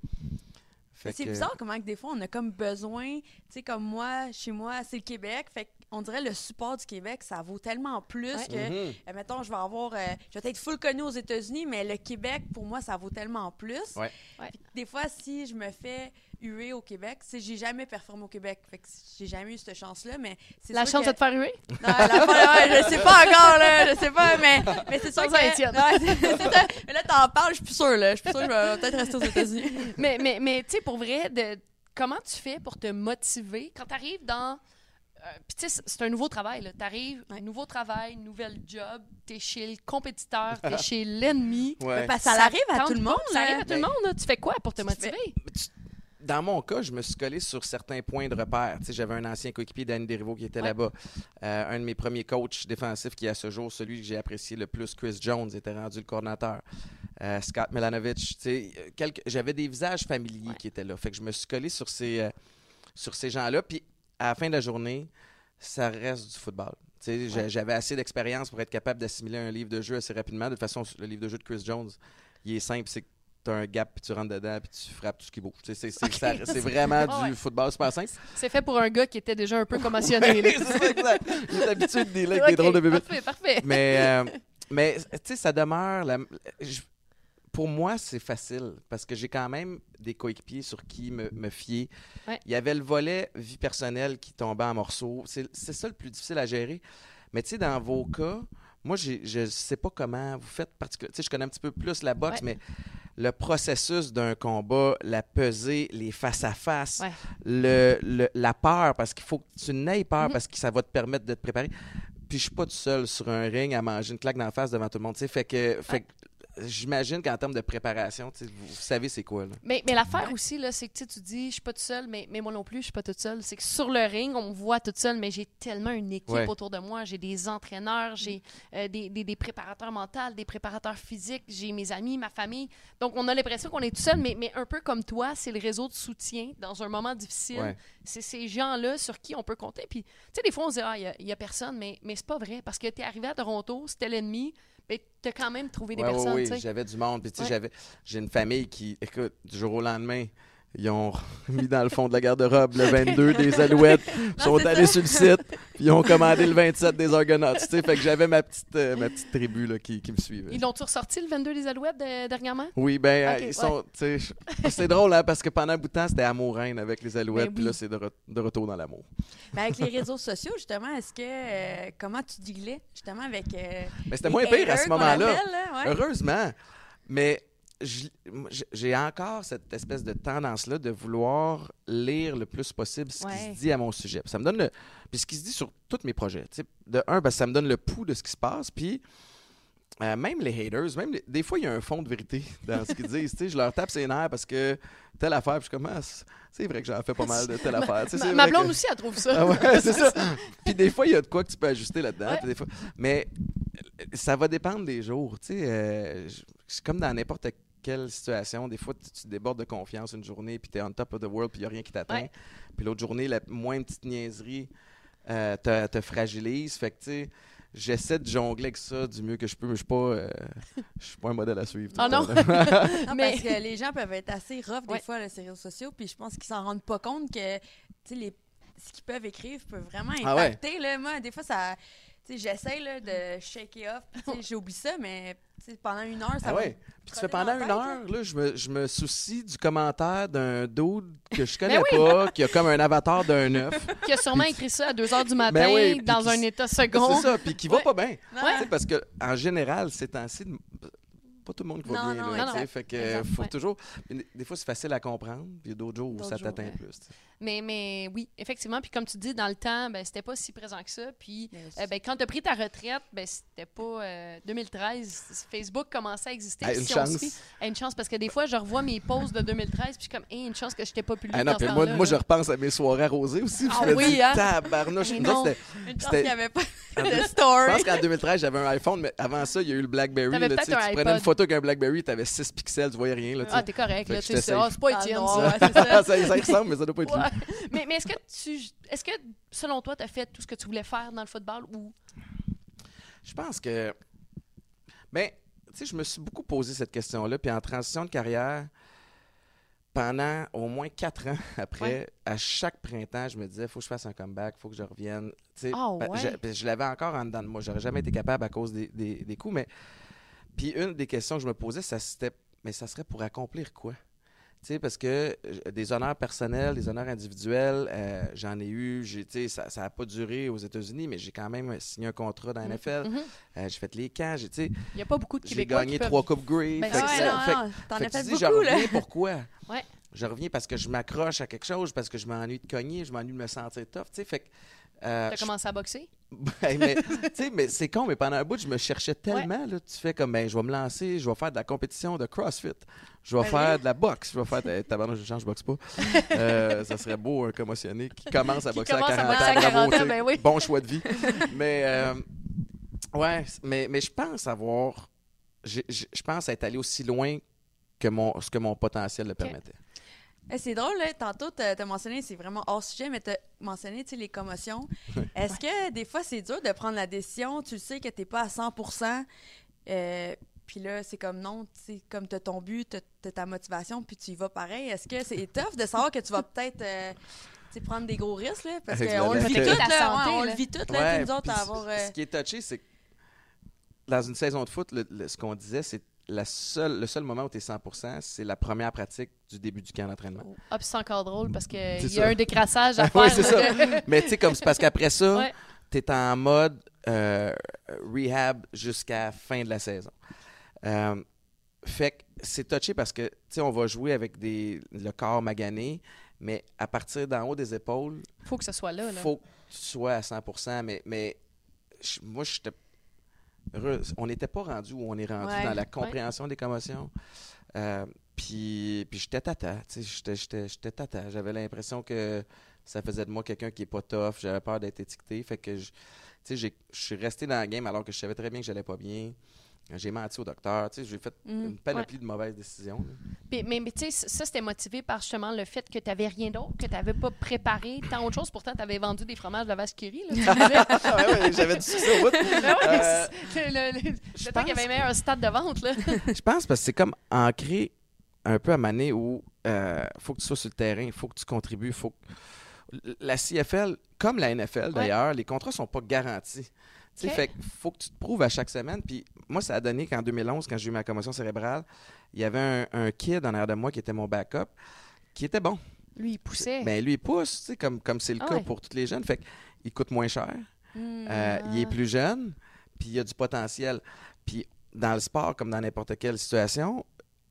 C'est bizarre comment que des fois, on a comme besoin, tu sais, comme moi, chez moi, c'est le Québec, fait qu'on dirait le support du Québec, ça vaut tellement plus Ouais. que, Mhm. mettons, je vais être full connu aux États-Unis, mais le Québec, pour moi, ça vaut tellement plus. Ouais. Ouais. Puis des fois, si je me fais huer au Québec, j'ai jamais performé au Québec, fait que j'ai jamais eu cette chance-là, mais c'est la sûr chance que... de te faire huer? Non, ouais, je sais pas encore, là, je sais pas, mais c'est sûr Sans que... Étienne. Ouais, c'est ça. Mais là, t'en parles, je suis plus sûre, là. Je suis plus sûre que je vais peut-être rester aux États-Unis. mais tu sais, pour vrai, comment tu fais pour te motiver quand tu arrives dans... Puis tu sais, c'est un nouveau travail. Tu arrives, un nouveau travail, nouvelle job, tu es chez le compétiteur, tu es chez l'ennemi. Ouais. Parce que ça arrive à tente tout le monde, pas, Ça là. arrive à tout le monde. Là. Tu fais quoi pour te Tu motiver? Dans mon cas, je me suis collé sur certains points de repère. Tu sais, j'avais un ancien coéquipier, Danny Desrivaux, qui était là-bas. Un de mes premiers coachs défensifs qui, à ce jour, celui que j'ai apprécié le plus, Chris Jones, était rendu le coordinateur. Scott Milanovic. Tu sais, j'avais des visages familiers qui étaient là. Fait que je me suis collé sur ces gens-là. Puis, à la fin de la journée, ça reste du football. Tu sais, j'avais assez d'expérience pour être capable d'assimiler un livre de jeu assez rapidement. De toute façon, le livre de jeu de Chris Jones, il est simple. C'est t'as un gap, puis tu rentres dedans, puis tu frappes tout ce qui bouge. C'est vraiment du football super simple. C'est fait pour un gars qui était déjà un peu commotionné. Là. C'est ça, exact. Il est habitué de dealer avec des drôles de bébés. Parfait. Mais tu sais, ça demeure... Pour moi, c'est facile parce que j'ai quand même des coéquipiers sur qui me fier. Ouais. Il y avait le volet vie personnelle qui tombait en morceaux. C'est ça le plus difficile à gérer. Mais tu sais, dans vos cas, moi, je sais pas comment vous faites particulièrement. Tu sais, je connais un petit peu plus la boxe, mais le processus d'un combat, la pesée, les face-à-face, la peur, parce qu'il faut que tu n'aies peur parce que ça va te permettre de te préparer. Puis je suis pas tout seul sur un ring à manger une claque d'en face devant tout le monde. Tu sais, fait que j'imagine qu'en termes de préparation, vous savez c'est quoi. Là. Mais l'affaire aussi, là, c'est que tu dis, je suis pas toute seule, mais moi non plus, je suis pas toute seule. C'est que sur le ring, on me voit toute seule, mais j'ai tellement une équipe autour de moi. J'ai des entraîneurs, j'ai des préparateurs mentaux, des préparateurs physiques, j'ai mes amis, ma famille. Donc, on a l'impression qu'on est tout seul, mais un peu comme toi, c'est le réseau de soutien dans un moment difficile. Ouais. C'est ces gens-là sur qui on peut compter. Puis, tu sais, des fois, on se dit, il y a personne, mais c'est pas vrai, parce que tu es arrivé à Toronto, c'était l'ennemi. Mais tu as quand même trouvé des personnes. Oui, j'avais du monde. Puis, j'ai une famille qui, écoute, du jour au lendemain, ils ont mis dans le fond de la garde-robe le 22 des Alouettes. Ils sont allés sur le site, puis ils ont commandé le 27 des Argonauts. Fait que j'avais ma petite tribu là, qui me suivait. Ils l'ont-tu ressorti le 22 des Alouettes dernièrement? Oui, ils sont. C'est drôle, hein, parce que pendant un bout de temps, c'était amour-haine avec les Alouettes, puis là, c'est de retour dans l'amour. Mais avec les réseaux sociaux, justement, est-ce que. Comment tu dealais, justement, avec. Mais c'était moins pire à ce moment-là. Là, Heureusement. Mais. J'ai encore cette espèce de tendance-là de vouloir lire le plus possible ce qui se dit à mon sujet. Ça me donne puis ce qui se dit sur tous mes projets. De un, ça me donne le pouls de ce qui se passe. Puis même les haters, des fois, il y a un fond de vérité dans ce qu'ils disent. Je leur tape ses nerfs parce que telle affaire, puis je commence. C'est vrai que j'en fais pas mal de telle affaire. Ma blonde aussi, elle trouve ça. Ah ouais, c'est ça. Puis des fois, il y a de quoi que tu peux ajuster là-dedans. Puis des fois... Mais ça va dépendre des jours. C'est comme dans n'importe quelle situation. Des fois, tu débordes de confiance une journée, puis tu es on top of the world, puis il n'y a rien qui t'atteint. Puis l'autre journée, la moindre petite niaiserie te fragilise. Fait que, tu sais, j'essaie de jongler avec ça du mieux que je peux, mais je suis pas un modèle à suivre. Ah non? Non, parce que les gens peuvent être assez rough des fois sur les réseaux sociaux, puis je pense qu'ils s'en rendent pas compte que, tu sais, ce qu'ils peuvent écrire peut vraiment impacter. Là. Moi, des fois, ça... J'essaie là, de shake it off. J'oublie ça, mais pendant une heure, ça va. Puis tu fais pendant une heure, là, je me soucie du commentaire d'un dude que je connais pas, qui a comme un avatar d'un œuf. Qui a sûrement écrit ça à 2 h du matin, dans un état second. C'est ça, puis qui va pas bien. Parce qu'en général, ces temps-ci, pas tout le monde qui va bien. Là, fait que faut toujours... Des fois, c'est facile à comprendre, puis il y a d'autres jours où ça t'atteint plus. T'sais. Mais oui, effectivement. Puis comme tu dis, dans le temps, c'était pas si présent que ça. Puis quand tu as pris ta retraite, c'était pas 2013. Facebook commençait à exister. Une chance, parce que des fois, je revois mes posts de 2013, puis je suis comme, une chance que je n'étais pas publié dans ce temps-là. Moi, je repense à mes soirées arrosées aussi. Je me dis, tabarnouche. Une chance qu'il n'y avait pas de story. Je pense qu'en 2013, j'avais un iPhone, mais avant ça, il y a eu le BlackBerry. Tu prenais une photo avec un BlackBerry, tu avais 6 pixels, tu voyais rien. Là, t'es correct. Là, c'est pas Étienne, ça. Ça ressemble, mais ça doit pas être lui. Mais est-ce que, selon toi, tu as fait tout ce que tu voulais faire dans le football ou... Je pense que... tu sais, je me suis beaucoup posé cette question-là. Puis en transition de carrière, pendant au moins 4 ans après, à chaque printemps, je me disais, il faut que je fasse un comeback, il faut que je revienne. Je l'avais encore en dedans de moi. J'aurais jamais été capable à cause des coups. Mais puis une des questions que je me posais, c'était, mais ça serait pour accomplir quoi? Tu sais, parce que des honneurs personnels, des honneurs individuels, j'en ai eu. Ça n'a pas duré aux États-Unis, mais j'ai quand même signé un contrat dans la NFL. J'ai fait les camps. Il n'y a pas beaucoup de Québécois. J'ai gagné 3 Coupes Grey. T'en as fait beaucoup, je reviens pourquoi? Ouais. Je reviens parce que je m'accroche à quelque chose, parce que je m'ennuie de cogner, je m'ennuie de me sentir tough. Fait que t'as commencé à boxer? mais c'est con, mais pendant un bout, je me cherchais tellement. Là, tu fais comme, je vais me lancer, je vais faire de la compétition de CrossFit, je vais faire de la boxe, je vais faire... Tabarnak, je boxe pas. Ça serait beau, un commotionné qui commence à boxer à 40 ans. Bravo, bon choix de vie. Mais je pense avoir... Je pense être allé aussi loin que ce que mon potentiel le permettait. C'est drôle, là, tantôt, tu as mentionné, c'est vraiment hors sujet, mais tu as mentionné les commotions. Est-ce que des fois, c'est dur de prendre la décision, tu sais que tu n'es pas à 100%, puis Puis là, c'est comme non, tu sais, comme t'as ton but, t'as ta motivation, puis tu y vas pareil. Est-ce que c'est tough de savoir que tu vas peut-être tu sais, prendre des gros risques, là? Parce Avec qu'on le vit la tout, santé, là. On là. le vit tout, là, Ouais, nous autres, puis à avoir... ce qui est touché, c'est que dans une saison de foot, ce qu'on disait, c'est le seul moment où tu es 100%, c'est la première pratique du début du camp d'entraînement. Ah, puis c'est encore drôle parce qu'il y ça. a un décrassage à faire. Oui, c'est là. ça. Mais tu sais, comme c'est parce qu'après ça, Ouais. tu es en mode rehab jusqu'à la fin de la saison. Fait que c'est touché parce que, tu sais, on va jouer avec le corps magané, mais à partir d'en haut des épaules, Faut que ce soit là. il faut que tu sois à 100%. Mais moi, j'étais heureux. On n'était pas rendu où on est rendu Ouais. dans la compréhension des commotions. Puis j'étais tata. Tu sais, j'étais tata. J'avais l'impression que ça faisait de moi quelqu'un qui n'est pas tough. J'avais peur d'être étiqueté. Fait que tu sais, je suis resté dans la game alors que je savais très bien que j'allais pas bien. J'ai menti au docteur. Tu sais, j'ai fait une panoplie de mauvaises décisions. Là. Mais tu sais, ça, c'était motivé par justement le fait que tu n'avais rien d'autre, que tu n'avais pas préparé tant autre chose. Pourtant, tu avais vendu des fromages de la vache qui rit, là, tu disais. Ouais, j'avais du succès au bout. Ben ouais, je le temps qu'il y avait même un stade de vente. Là. Je pense parce que c'est comme ancré un peu à Mané où faut que tu sois sur le terrain, il faut que tu contribues, la CFL, comme la NFL d'ailleurs, les contrats sont pas garantis. Tu sais, Okay. fait qu'il faut que tu te prouves à chaque semaine. Puis moi, ça a donné qu'en 2011, quand j'ai eu ma commotion cérébrale, il y avait un kid en arrière de moi qui était mon backup, qui était bon. Lui, il poussait. Ben lui, il pousse, tu sais, comme c'est le Ah cas ouais. pour tous les jeunes. Fait qu'il coûte moins cher. Il est plus jeune, puis il a du potentiel. Puis dans le sport, comme dans n'importe quelle situation,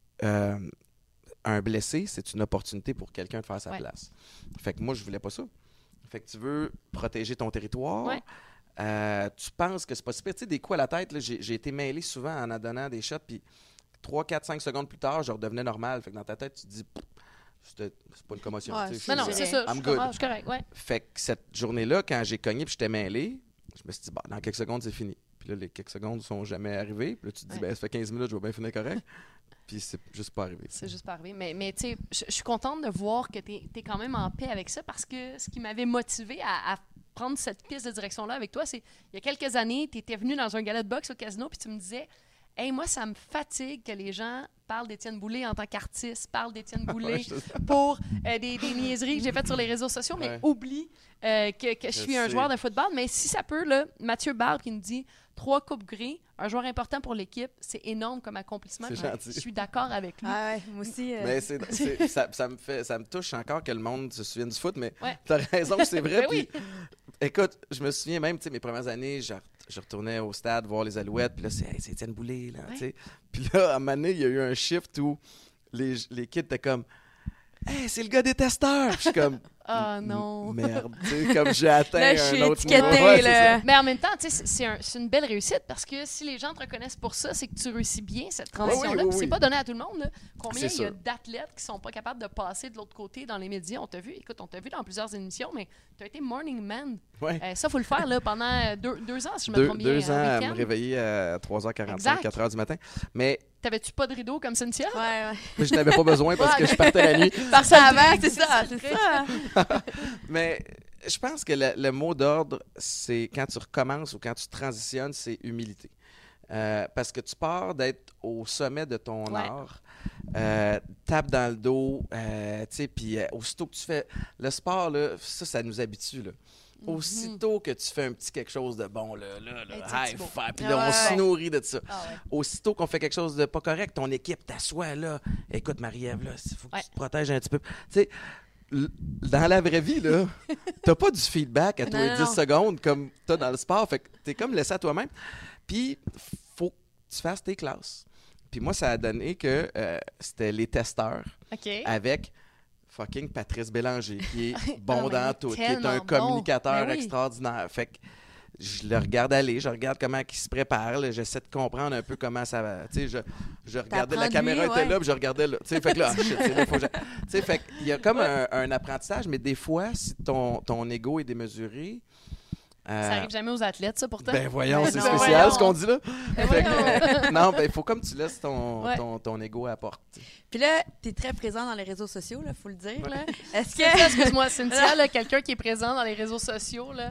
un blessé, c'est une opportunité pour quelqu'un de faire sa place. Fait que moi, je voulais pas ça. Fait que tu veux protéger ton territoire. Ouais. Tu penses que c'est possible. Tu sais, des coups à la tête, là, j'ai été mêlé souvent en donnant des shots, puis 3, 4, 5 secondes plus tard, je redevenais normal. Fait que dans ta tête, tu te dis, c'est pas une commotion. Ouais, tu sais, Non, je- c'est ça. I'm Je good. comprends, je suis correct. Ouais. Fait que cette journée-là, quand j'ai cogné puis j'étais mêlé, je me suis dit, bah, dans quelques secondes, c'est fini. Puis là, les quelques secondes sont jamais arrivées. Puis là, tu te dis, Ouais. ben, ça fait 15 minutes, je vais bien finir correct. Puis c'est juste pas arrivé. C'est juste pas arrivé. Mais tu sais, je suis contente de voir que tu es quand même en paix avec ça parce que ce qui m'avait motivé à prendre cette piste de direction-là avec toi, c'est il y a quelques années, tu étais venu dans un gala de boxe au casino puis tu me disais « Hey, moi, ça me fatigue que les gens parlent d'Étienne Boulay en tant qu'artiste, parlent d'Étienne Boulay pour des niaiseries que j'ai faites sur les réseaux sociaux, mais Ouais. oublie que je suis un sais. joueur de football. Mais si ça peut, là, Mathieu Barbe qui nous dit 3 coupes Grey, un joueur important pour l'équipe, c'est énorme comme accomplissement. C'est Puis gentil. Je suis d'accord avec lui. Ah ouais, moi aussi. Mais ça me touche encore que le monde se souvienne du foot, mais Ouais. t'as raison, c'est vrai. Ben oui. Puis, écoute, je me souviens même, tu sais, mes premières années, je retournais au stade voir les Alouettes, puis là, c'est Étienne Boulay, là, Ouais. tu sais. Puis là, à un moment donné, il y a eu un shift où les kids étaient comme « Hey, c'est le gars des testeurs! » Puis je suis comme Ah non. Merde, tu sais, comme j'ai atteint Là, je un suis autre étiquetée, niveau. Ouais, c'est là. ça. Mais en même temps, tu sais, c'est une belle réussite parce que si les gens te reconnaissent pour ça, c'est que tu réussis bien cette transition-là. oui, Puis c'est oui. pas donné à tout le monde. Là. Combien C'est il y a sûr. d'athlètes qui sont pas capables de passer de l'autre côté dans les médias? On t'a vu, écoute, on t'a vu dans plusieurs émissions, mais tu as été morning man. Ouais. Ça, faut le faire là, pendant 2 ans, si je me trompe bien. Deux ans un à week-end. me réveiller à 3h45, Exact. 4h du matin. Mais T'avais-tu pas de rideau comme Cynthia? Ouais, je n'avais pas besoin parce que je partais la nuit. Par ça avant, c'est ça, c'est ça. Mais je pense que le mot d'ordre, c'est quand tu recommences ou quand tu transitionnes, c'est humilité. Parce que tu pars d'être au sommet de ton Ouais. art, tape dans le dos, tu sais, puis aussitôt que tu fais le sport, là, ça nous habitue, là. Aussitôt que tu fais un petit quelque chose de bon, là, Hey, high Thibaut. five, puis là, on Ouais. se nourrit de ça. Ah ouais. Aussitôt qu'on fait quelque chose de pas correct, ton équipe t'assoit là. Écoute, Marie-Ève, là, il faut que Ouais. tu te protèges un petit peu. Tu sais, dans la vraie vie, là, t'as pas du feedback à tous Non, les non, 10 non. secondes comme t'as dans le sport. Fait que t'es comme laissé à toi-même. Puis, faut que tu fasses tes classes. Puis moi, ça a donné que c'était les testeurs OK. avec fucking Patrice Bélanger, qui est bon Ah, mais il dans est tout, qui est tellement un bon. communicateur Ben oui. extraordinaire. Fait que je le regarde aller, je regarde comment il se prépare, là, j'essaie de comprendre un peu comment ça va. Tu sais, je regardais, T'apprends la de caméra lui, était ouais. là, puis je regardais là. Tu sais, fait que là, ah, shit, c'est là, faut que tu sais, fait qu'il y a comme un apprentissage, mais des fois, si ton ego est démesuré, Ça arrive jamais aux athlètes, ça, pourtant. ben voyons, Ben c'est non, spécial voyons. ce qu'on dit là. Ben Fait que, voyons. non, ben il faut comme tu laisses Ouais. ton ego à la porte. tu sais. Puis là, t'es très présent dans les réseaux sociaux, là, faut le dire. Là. Est-ce que... Cynthia, excuse-moi, Cynthia, là, quelqu'un qui est présent dans les réseaux sociaux, là,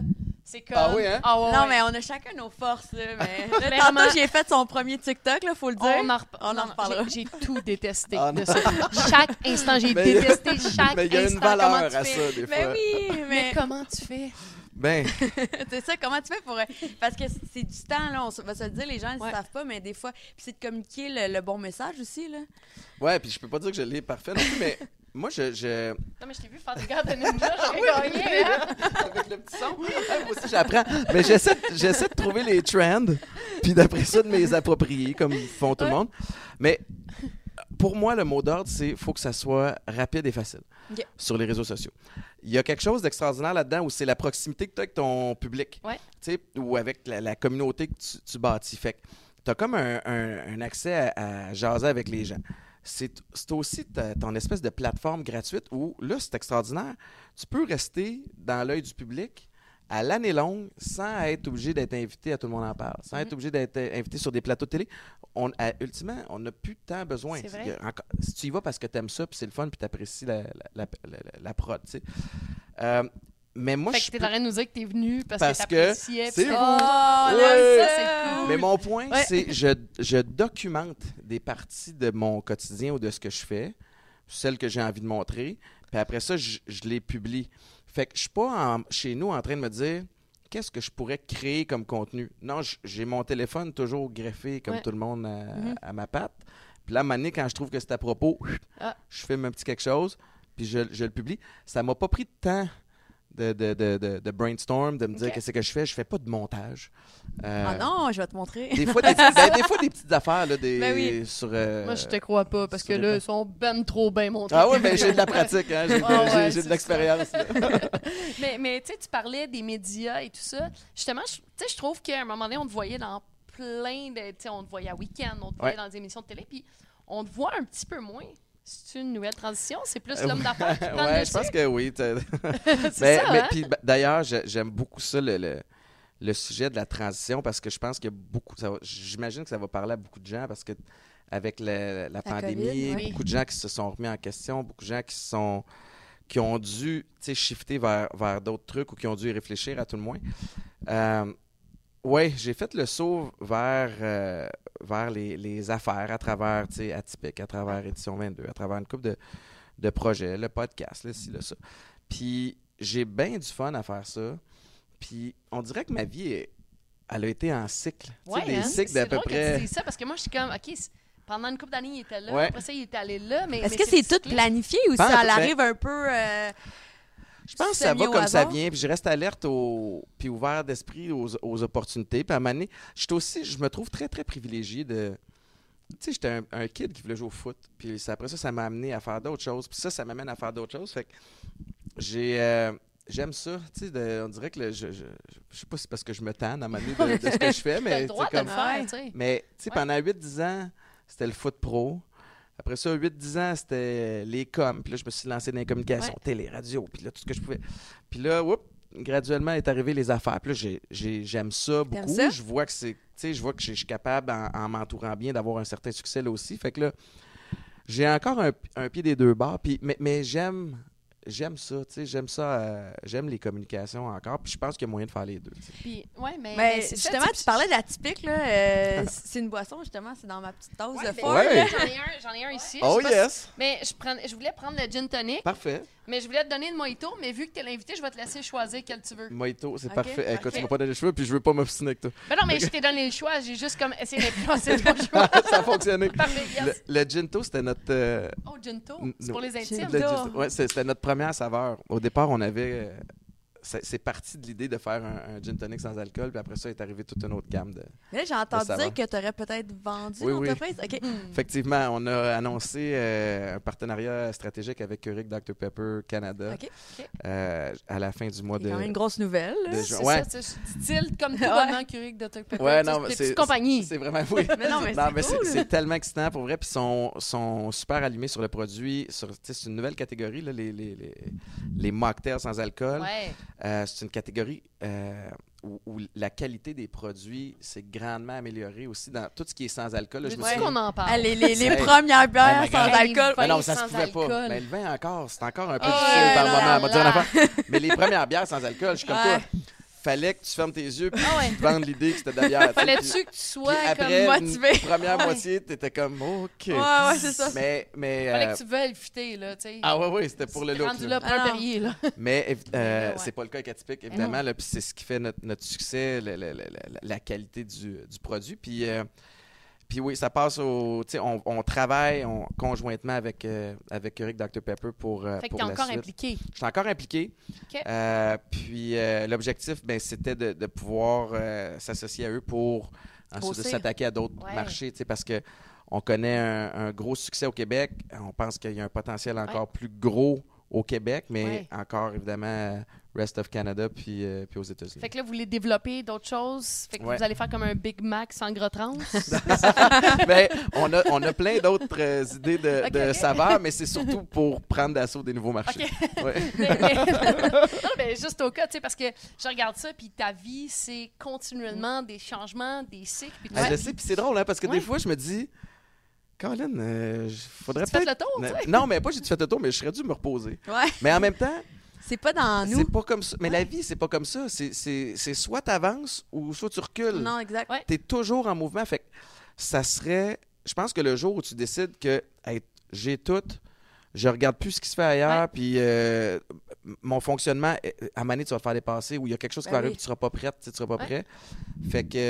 C'est comme... Ah oui, hein? Ah ouais, Non, ouais. mais on a chacun nos forces, là. Mais là, Mais tantôt, vraiment- j'ai fait son premier TikTok, là, faut le dire. On en On en reparlera. J'ai tout détesté Ah, non. de ça. Chaque instant, j'ai Mais- détesté chaque Mais il y a instant. une valeur Comment tu à fais? ça, des Mais fois. oui, Mais mais comment tu fais? Ben, c'est ça, comment tu fais pour... Parce que c'est du temps, là, va se le dire, les gens ne Ouais. savent pas, mais des fois... Puis c'est de communiquer le bon message aussi, là. ouais, puis je peux pas dire que je l'ai parfait non plus, mais moi, je... Non, mais je t'ai vu faire des gars de ninja, j'ai gagné, hein? Avec le petit son. Ouais, moi aussi, j'apprends. Mais j'essaie de trouver les trends, puis d'après ça, de me les approprier, comme font tout le monde. Mais pour moi, le mot d'ordre, c'est faut que ça soit rapide et facile Ok. sur les réseaux sociaux. Il y a quelque chose d'extraordinaire là-dedans où c'est la proximité que tu as avec ton public, Ouais. tu sais, ou avec la communauté que tu bâtis. Fait que tu as comme un accès à jaser avec les gens. C'est aussi ton espèce de plateforme gratuite où, là, c'est extraordinaire. Tu peux rester dans l'œil du public à l'année longue sans être obligé d'être invité à Tout le monde en parle, sans être obligé d'être invité sur des plateaux de télé. Ultimement, on n'a plus tant besoin. C'est vrai. Si tu y vas parce que tu aimes ça, puis c'est le fun, puis tu apprécies la prod, tu sais. Mais moi, Fait je que t'es peux- en train de nous dire que t'es venu parce Parce que que t'appréciais. c'est puis- vous. Oh, Ouais. ça, c'est cool. Mais mon point, Ouais. c'est je documente des parties de mon quotidien ou de ce que je fais, celles que j'ai envie de montrer, puis après ça, je les publie. Fait que je suis pas chez nous en train de me dire qu'est-ce que je pourrais créer comme contenu. Non, j'ai mon téléphone toujours greffé comme Ouais. tout le monde à ma patte. Puis là, à un moment donné, quand je trouve que c'est à propos, Ah. je filme un petit quelque chose, puis je le publie. Ça m'a pas pris de temps de brainstorm, de me dire Ok. qu'est-ce que je fais. Je fais pas de montage. Ah non, je vais te montrer. Des fois, des fois, des petites affaires là, Ben oui. sur. Moi, je te crois pas parce que sur là, les- ils sont ben trop bien montrés. Ah oui, mais j'ai de la pratique, hein, j'ai Ah ouais, j'ai c'est de l'expérience. là. Mais tu sais, tu parlais des médias et tout ça. Justement, tu sais, je trouve qu'à un moment donné, on te voyait dans plein de... Tu sais, on te voyait à Week-end, on te voyait Ouais. dans des émissions de télé, puis on te voit un petit peu moins. C'est une nouvelle transition? C'est plus l'homme d'affaires qui prend le Ouais, dessus? je pense que oui. C'est Mais, ça, mais hein? puis, d'ailleurs, j'aime beaucoup ça, le sujet de la transition, parce que je pense qu'il y a beaucoup. J'imagine que ça va parler à beaucoup de gens, parce que avec la pandémie, COVID, oui. beaucoup de gens qui se sont remis en question, beaucoup de gens qui ont dû shifter vers d'autres trucs ou qui ont dû y réfléchir à tout le moins. Oui, j'ai fait le saut vers les affaires à travers Atypique, à travers Édition 22, à travers une couple de projets, le podcast, là, ci, là, ça. Puis j'ai bien du fun à faire ça. Puis on dirait que ma vie, elle a été en cycle. Tu sais, Ouais, des hein? cycles C'est d'à peu drôle que près. tu dises ça parce que moi, je suis comme, OK, pendant une couple d'années, il était là. Ouais. Après ça, il est allé là. Mais Est-ce que c'est tout cyclique. planifié ou Pas ça tout, ben, arrive un peu... Je pense que ça va semi au comme ça hasard? vient, puis je reste alerte puis ouvert d'esprit aux opportunités. Puis à un moment donné, je me trouve très, très privilégié de... Tu sais, j'étais un kid qui voulait jouer au foot, puis après ça m'a amené à faire d'autres choses, puis ça m'amène à faire d'autres choses. Fait que j'aime ça, tu sais, on dirait que je sais pas si c'est parce que je me tanne à un moment donné de ce que je fais, T'as mais le droit tu sais, de le faire, tu sais. mais tu sais, Ouais. pendant 8-10 ans, c'était le foot pro. Après ça, 8-10 ans, c'était les coms. Puis là, je me suis lancé dans les communications, Ouais. télé, radio, puis là, tout ce que je pouvais. Puis là, graduellement est arrivé les affaires. Puis là, j'aime ça beaucoup. T'aimes ça? Je vois que je vois que je suis capable, en m'entourant bien, d'avoir un certain succès là aussi. Fait que là, j'ai encore un pied des deux bords. Puis, mais j'aime ça, tu sais, j'aime les communications encore. Puis je pense qu'il y a moyen de faire les deux, tu sais. Puis, ouais, mais Ben, c'est ça, justement, sais, tu parlais de la typique, là. C'est une boisson, justement, c'est dans ma petite tasse Ouais, de ben, fort. Ouais. là. J'en ai un ici. Oh Je sais pas yes! Mais je voulais prendre le gin tonic, Parfait. mais je voulais te donner le mojito, mais vu que tu es l'invité, je vais te laisser choisir quel tu veux. Mojito, c'est Ok, parfait. Écoute, parfait. tu m'as pas donné le cheveu, puis je veux pas m'obstiner avec toi. Ben non, mais je t'ai donné le choix, j'ai juste comme essayé d'influencer ton choix. Ça a fonctionné. Parfait, yes. Le Ginto, c'était notre... Oh, ginto, n- c'est pour les intimes. Ginto. Le Ginto, ouais, c'était notre première saveur. Au départ, on avait... c'est parti de l'idée de faire un gin tonic sans alcool, puis après ça est arrivé toute une autre gamme de... Mais là, j'ai entendu Ça va. dire que tu aurais peut-être vendu Oui, oui. l'entreprise. OK. Effectivement, on a annoncé un partenariat stratégique avec Keurig Dr Pepper Canada OK. à la fin du mois C'est de... quand même une grosse nouvelle. là. de C'est juin. Ouais. ça, dit-il comme tout Ouais. bonnement Keurig de Dr Pepper. Ouais, tu sais, non, mais des c'est petites compagnies. C'est vraiment oui. Mais non, mais Non, c'est mais cool. c'est tellement excitant pour vrai. Puis ils sont super allumés sur le produit. C'est une nouvelle catégorie, là, les mocktails sans alcool. Ouais. C'est une catégorie où la qualité des produits s'est grandement améliorée aussi dans tout ce qui est sans alcool. Là, je me Veux-tu suis- qu'on en parle? Ah, les Hey. premières bières my sans God. alcool. Mais non, vin ça se sans pouvait pas. alcool. Mais le vin encore, c'est encore un peu Oh difficile par là moment. là On va dire une là. affaire. Mais les premières bières sans alcool, je suis comme Ouais. toi. fallait que tu fermes tes yeux puis Ah ouais. tu te vendes l'idée que c'était de la bière. tu sais. Fallait-tu que tu sois Puis comme après, motivé. une première Ouais. moitié, t'étais comme, OK. Ouais, c'est ça. Mais Fallait que tu veuilles fitter, là, tu sais. ah ouais, c'était pour le look. Rendu là. là, pas Ah un non. Perrier, là. Mais ouais. c'est pas le cas avec Atypique, non. évidemment. Là, puis c'est ce qui fait notre succès, la qualité du produit. Puis oui, ça passe au... Tu sais, on travaille conjointement avec Eric Dr Pepper pour Fait que pour t'es la encore suite. impliqué. Je suis encore impliqué. OK. Puis l'objectif, ben, c'était de pouvoir s'associer à eux pour ensuite Grossir. s'attaquer à d'autres Ouais. marchés, tu sais, parce que on connaît un gros succès au Québec. On pense qu'il y a un potentiel encore plus gros au Québec, mais Ouais. encore, évidemment, rest of Canada puis aux États-Unis. Fait que là, vous voulez développer d'autres choses. Fait que Ouais. vous allez faire comme un Big Mac sans gras trans. Ben, on a plein d'autres idées de Ok. saveurs, mais c'est surtout pour prendre d'assaut des nouveaux marchés. Ouais. Non, mais juste au cas, tu sais, parce que je regarde ça, puis ta vie, c'est continuellement des changements, des cycles. Puis tout Ah, ça. je sais, puis c'est drôle, hein, parce que Ouais. des fois, je me dis, Colin, faudrait Tu fais peut-être... le tour, tu sais. Non, mais pas j'ai fait le tour, mais je serais dû me reposer. Ouais. Mais en même temps, C'est pas dans nous. c'est pas comme ça. Mais la vie, c'est pas comme ça. C'est soit tu avances ou soit tu recules. Non, exact. Ouais. Tu es toujours en mouvement. Fait que ça serait... Je pense que le jour où tu décides que hey, j'ai tout, je regarde plus ce qui se fait ailleurs, Ouais. puis mon fonctionnement, à un moment donné, tu vas te faire dépasser, ou il y a quelque chose qui Ben va arriver, oui. puis tu seras pas prête, tu seras pas Ouais. prêt. Fait que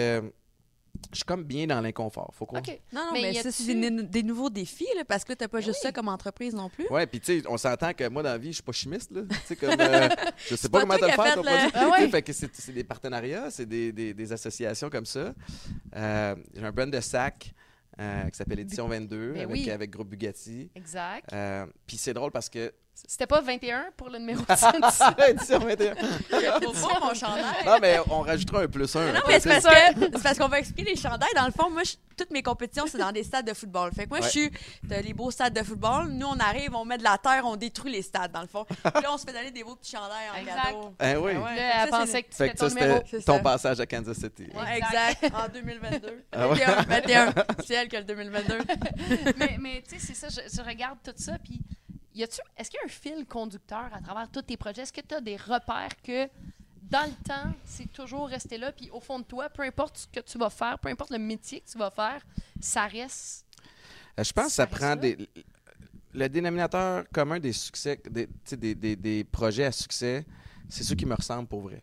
je suis comme bien dans l'inconfort. Faut qu'on... OK. Non, non, Mais mais, y ça, a-tu- c'est des nouveaux défis, là, parce que là, t'as pas juste ça comme entreprise non plus. Ouais, puis tu sais, on s'entend que moi, dans la vie, je suis pas chimiste, là. Tu sais, comme... je sais pas pas comment toi te le qui as faire, fait ton le- produit. Ah ouais. Tu sais, fait que c'est des partenariats, c'est des associations comme ça. J'ai un brand de sac qui s'appelle Édition 22, Ben avec, oui. avec Groupe Bugatti. Exact. Puis c'est drôle parce que... C'était pas 21 pour le numéro 10. Édition 21. Faut pas mon chandail. Non, mais on rajoutera un plus un. Non, mais c'est parce qu'on va expliquer les chandails. Dans le fond, moi, toutes mes compétitions, c'est dans des stades de football. Fait que moi, Ouais. t'as les beaux stades de football. Nous, on arrive, on met de la terre, on détruit les stades, dans le fond. Puis là, on se fait donner des beaux petits chandails en Exact. cadeau. Hein, oui. Ah ouais. Là, elle Ça, pensait que Fait c'était que ton ça, numéro. c'était C'est ton ça. passage à Kansas City. Ouais, Exact. exact. En 2022. Ah ouais. 21. C'est elle qui a le 2022. mais tu sais, c'est ça, je regarde tout ça, puis est-ce qu'il y a un fil conducteur à travers tous tes projets? Est-ce que tu as des repères que, dans le temps, c'est toujours resté là, puis au fond de toi, peu importe ce que tu vas faire, peu importe le métier que tu vas faire, ça reste... Je pense que ça Ça reste prend là. le dénominateur commun des succès, des projets à succès, c'est ceux qui me ressemblent pour vrai.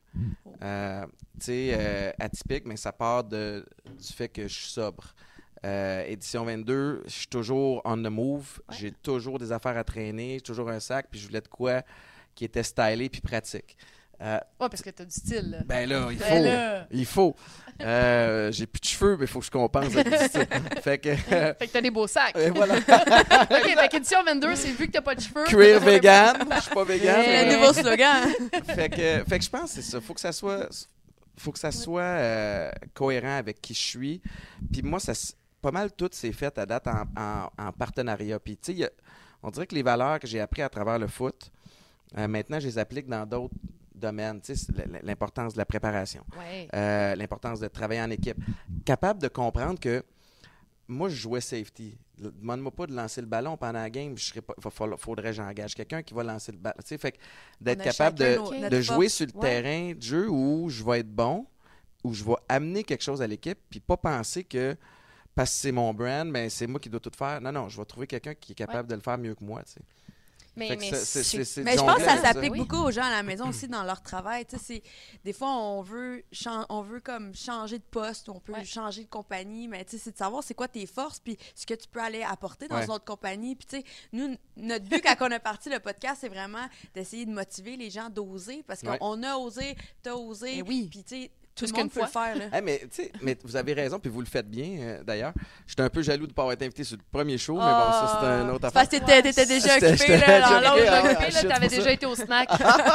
Atypique, mais ça part du fait que je suis sobre. Édition 22, je suis toujours on the move. Ouais. J'ai toujours des affaires à traîner, j'ai toujours un sac, puis je voulais de quoi qui était stylé puis pratique. Ouais, parce que tu as du style, là. Ben là, il Ben faut. là. Il faut. J'ai plus de cheveux, mais il faut que je compense avec du style. Fait que... Fait que t'as des beaux sacs. et voilà. OK, fait qu'édition 22, c'est vu que t'as pas de cheveux. Cuir vegan. Je suis pas vegan. C'est mais le nouveau slogan. fait que je pense que c'est ça. Faut que ça soit cohérent avec qui je suis. Puis moi, pas mal tout s'est fait à date en partenariat. Puis tu sais, on dirait que les valeurs que j'ai apprises à travers le foot, maintenant, je les applique dans d'autres domaines. Tu sais, l'importance de la préparation, Ouais. l'importance de travailler en équipe. Capable de comprendre que moi, je jouais safety. Demande-moi pas de lancer le ballon pendant la game. Faudrait que j'engage quelqu'un qui va lancer le ballon. Tu sais, fait que d'être On a capable chacun de notre jouer force. sur le Ouais. terrain de jeu où je vais être bon, où je vais amener quelque chose à l'équipe, puis pas penser que parce que c'est mon brand, ben c'est moi qui dois tout faire. Non, non, je vais trouver quelqu'un qui est capable de le faire mieux que moi. Tu sais. Fait Mais, que mais c'est Mais je pense que ça jongler, s'applique Oui. beaucoup aux gens à la maison aussi dans leur travail. Tu sais, des fois, on veut comme changer de poste, on peut Ouais. changer de compagnie, mais tu sais, c'est de savoir c'est quoi tes forces puis ce que tu peux aller apporter dans Ouais. une autre compagnie. Puis tu sais, nous, notre but quand on a parti le podcast, c'est vraiment d'essayer de motiver les gens d'oser parce Ouais. qu'on a osé, t'as osé, Eh oui. puis tu sais, tout Plus le monde qu'une peut le faire. Là. Hey, mais, tu sais, mais vous avez raison, puis vous le faites bien, d'ailleurs. J'étais un peu jaloux de ne pas avoir été invité sur le premier show, mais bon, ça, c'est un autre affaire. Parce que t'étais déjà J'étais- occupé j'étais là, dans déjà l'autre. occupé, l'autre, ah, là, shit, t'avais c'est déjà ça. été au snack.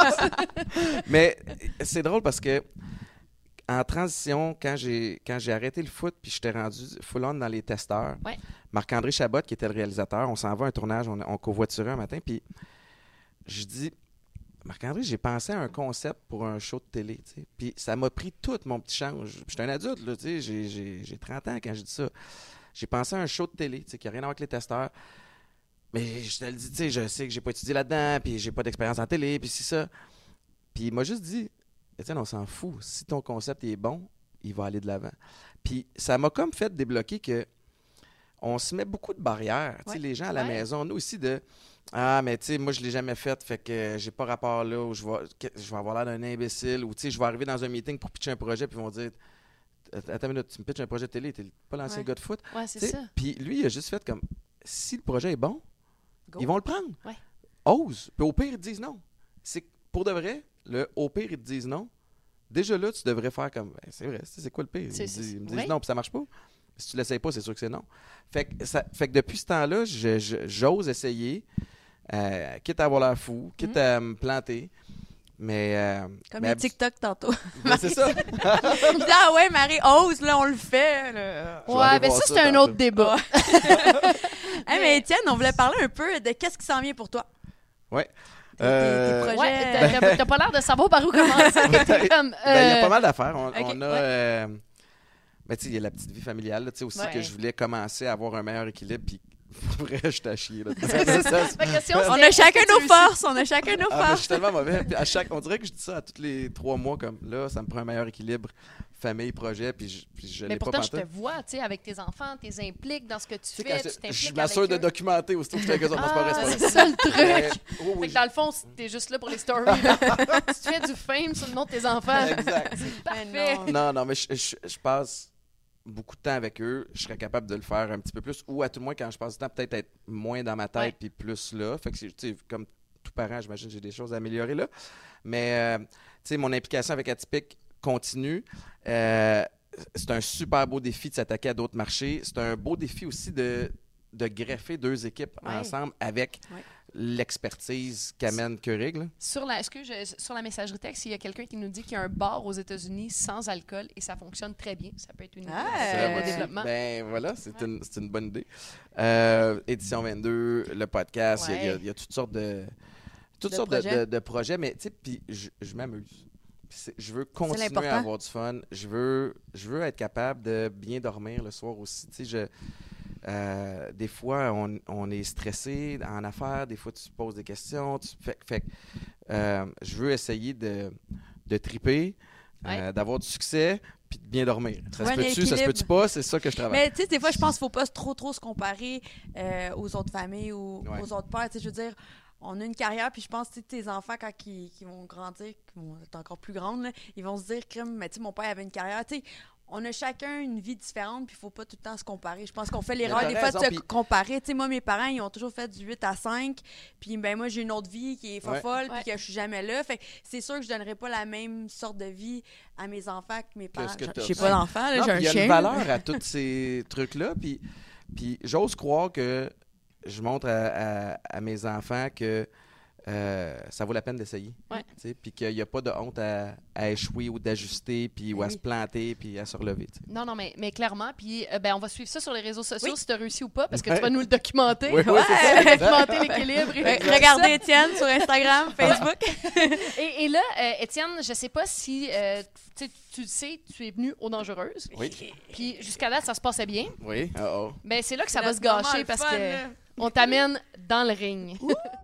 Mais c'est drôle parce que en transition, quand j'ai arrêté le foot puis j'étais rendu full-on dans les testeurs, Ouais. Marc-André Chabot, qui était le réalisateur, on s'en va à un tournage, on covoiturait un matin, puis je dis, Marc-André, j'ai pensé à un concept pour un show de télé, tu sais. Puis ça m'a pris tout mon petit change. J'étais un adulte, là, tu sais, j'ai 30 ans quand je dis ça. J'ai pensé à un show de télé, tu sais, qui n'a rien à voir avec les testeurs. Mais je te le dis, tu sais, je sais que j'ai pas étudié là-dedans, puis j'ai pas d'expérience en télé, puis c'est ça. Puis il m'a juste dit, Étienne, on s'en fout. Si ton concept est bon, il va aller de l'avant. Puis ça m'a comme fait débloquer que on se met beaucoup de barrières. Tu sais, les gens à la maison, nous aussi, mais tu sais, moi, je l'ai jamais fait, fait que j'ai pas rapport là où je vais avoir l'air d'un imbécile, ou tu sais, je vais arriver dans un meeting pour pitcher un projet, puis ils vont dire attends une minute, tu me pitches un projet de télé, t'es pas l'ancien gars de foot. Ouais, c'est ça. Puis lui, il a juste fait comme si le projet est bon, ils vont le prendre. Ouais. Ose. Puis au pire, ils te disent non. C'est pour de vrai, au pire, ils te disent non. Déjà là, tu devrais faire comme c'est vrai, c'est quoi le pire? Ils me disent non, puis ça marche pas. Si tu l'essayes pas, c'est sûr que c'est non. Fait que depuis ce temps-là, j'ose essayer, quitte à avoir l'air fou, quitte à me planter. Mais comme le TikTok tantôt. C'est ça. Ah ouais, Marie, ose, là, on le fait. Là. Ouais, mais ça, c'est un autre débat. Mais Étienne, on voulait parler un peu de qu'est-ce qui s'en vient pour toi. Ouais. Tes projets. Ouais, t'as pas l'air de savoir par où commencer. Il y a pas mal d'affaires. On a... Mais tu sais, il y a la petite vie familiale, là, aussi que je voulais commencer à avoir un meilleur équilibre, puis pour vrai, je t'ai chié. Là. On a chacun nos forces, Je suis tellement mauvais. Puis on dirait que je dis ça à tous les 3 mois, comme là, ça me prend un meilleur équilibre, famille, projet, puis je l'ai pas pourtant, pantoute. je te vois, tu sais, avec tes enfants, t'es impliques dans ce que tu fais, tu t'impliques je m'assure de documenter aussitôt que je fais quelque chose. C'est ça le truc. Oui. Fait que dans le fond, t'es juste là pour les stories. Tu te fais du fame sur le nom de tes enfants. Exact. C'est parfait. Non, mais je passe beaucoup de temps avec eux, je serais capable de le faire un petit peu plus, ou à tout le moins, quand je passe du temps, peut-être être moins dans ma tête puis plus là. Fait que, tu sais, comme tout parent, j'imagine que j'ai des choses à améliorer là. Mais, tu sais, mon implication avec Atypique continue. C'est un super beau défi de s'attaquer à d'autres marchés. C'est un beau défi aussi de greffer 2 équipes ensemble avec l'expertise qu'amène Keurig. Sur la messagerie texte, il y a quelqu'un qui nous dit qu'il y a un bar aux États-Unis sans alcool et ça fonctionne très bien. Ça peut être une idée de développement. Ben voilà, c'est une bonne idée. Édition 22, le podcast, il y a toutes sortes de projets, mais tu sais, puis je m'amuse. Je veux continuer à avoir du fun. Je veux être capable de bien dormir le soir aussi. Tu sais, des fois, on est stressé en affaires. Des fois, tu te poses des questions. Je veux essayer de triper, d'avoir du succès, puis de bien dormir. Ça se peut-tu, ça se peut-tu pas? C'est ça que je travaille. Mais tu sais, des fois, je pense qu'il ne faut pas trop se comparer aux autres familles ou aux autres pères. Tu sais, je veux dire, on a une carrière, puis je pense que tes enfants, quand ils vont grandir, qui vont être encore plus grandes, là, ils vont se dire, mais tu sais, mon père avait une carrière. Tu sais, on a chacun une vie différente, puis il ne faut pas tout le temps se comparer. Je pense qu'on fait l'erreur des fois de se comparer. Tu sais, moi, mes parents, ils ont toujours fait du 8 à 5, puis ben moi, j'ai une autre vie qui est folle, puis que je suis jamais là. Fait que c'est sûr que je ne donnerai pas la même sorte de vie à mes enfants que mes parents. Je n'ai pas d'enfants, j'ai un chien. Il y a une valeur à tous ces trucs-là, puis j'ose croire que je montre à mes enfants que ça vaut la peine d'essayer. Puis qu'il n'y a pas de honte à échouer ou d'ajuster, puis ou à se planter, puis à se relever. T'sais. Non, mais clairement. Puis on va suivre ça sur les réseaux sociaux si tu as réussi ou pas, parce que tu vas nous le documenter. Oui, c'est ça. Documenter l'équilibre. Regardez Étienne sur Instagram, Facebook. et là, Étienne, je ne sais pas si tu le sais, tu es venu aux Dangereuses. Oui. Puis jusqu'à là, ça se passait bien. Oui. Ben, c'est là que ça va se gâcher parce que on t'amène dans le ring.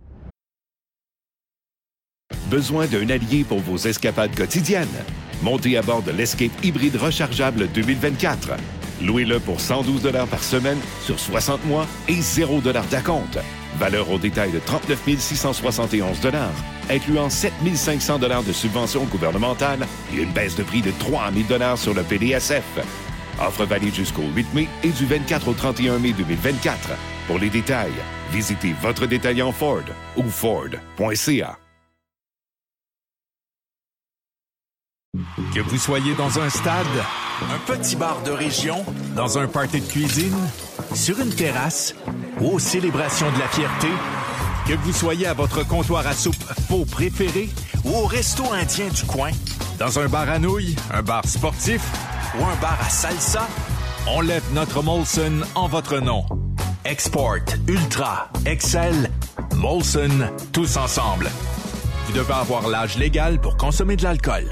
Besoin d'un allié pour vos escapades quotidiennes? Montez à bord de l'Escape hybride rechargeable 2024. Louez-le pour 112 $ par semaine sur 60 mois et 0 $ d'acompte. Valeur au détail de 39 671 $, incluant 7 500 $ de subventions gouvernementales et une baisse de prix de 3 000 $ sur le PDSF. Offre valide jusqu'au 8 mai et du 24 au 31 mai 2024. Pour les détails, visitez votre détaillant Ford ou Ford.ca. Que vous soyez dans un stade, un petit bar de région, dans un party de cuisine, sur une terrasse ou aux célébrations de la fierté, que vous soyez à votre comptoir à soupe faux préféré ou au resto indien du coin, dans un bar à nouilles, un bar sportif ou un bar à salsa, on lève notre Molson en votre nom. Export, Ultra, Excel, Molson, tous ensemble. Vous devez avoir l'âge légal pour consommer de l'alcool.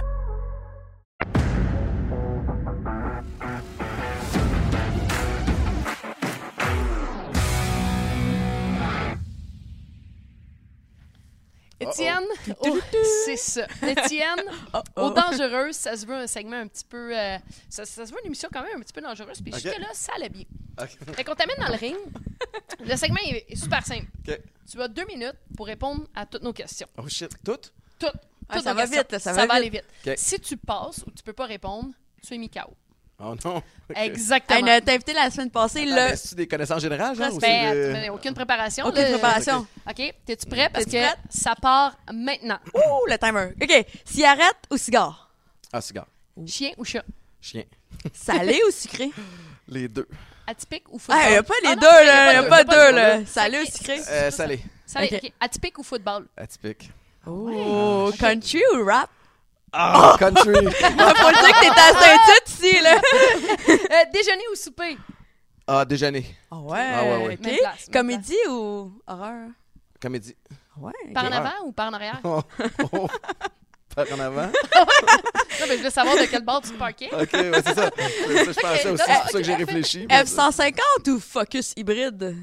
Étienne, c'est ça. Étienne, aux Dangereuses, ça se veut un segment un petit peu... ça se veut une émission quand même un petit peu dangereuse. Puis jusque-là, ça allait bien. Fait qu'on t'amène dans le ring. Le segment est super simple. OK. Tu as 2 minutes pour répondre à toutes nos questions. Oh shit. Toutes? Toutes ça nos va questions. vite, là, ça va va aller vite. OK. Si tu passes ou tu peux pas répondre, tu es mis KO. Oh non. OK. Exactement. Hey, t'as invité la semaine passée, Attends, là. mais c'est-tu des connaissances générales, genre? ou Ben, c'est des- aucune préparation. Aucune là. préparation. OK, t'es-tu prêt? Parce T'es-tu que prête? ça part maintenant. Ouh, le timer. OK. Cigarette ou cigare? Ah, cigare. Chien ou chat? Chien. Salé ou sucré? Les deux. Atypique ou football? Ah, il n'y a pas les Ah non, deux, là. Il n'y a pas deux, là. Salé ou sucré? Salé. Salé, OK. OK. Atypique ou football? Atypique. Oh, country ou rap? Ah, country. Faut le dire que t'es à Saint-Tite ici, là. Déjeuner ou souper? Ah, déjeuner. Ah ouais. Ah ouais, ouais. OK. Même place, même Comédie ou horreur? Comédie. Ouais. Par en Ok. avant ou par en arrière? Oh. Oh. Par en avant. Non, mais je voulais savoir de quel bord tu te parquais. OK, ouais, c'est ça. C'est ça, je pensais aussi. C'est pour ça que j'ai réfléchi. F-150 ou Focus hybride?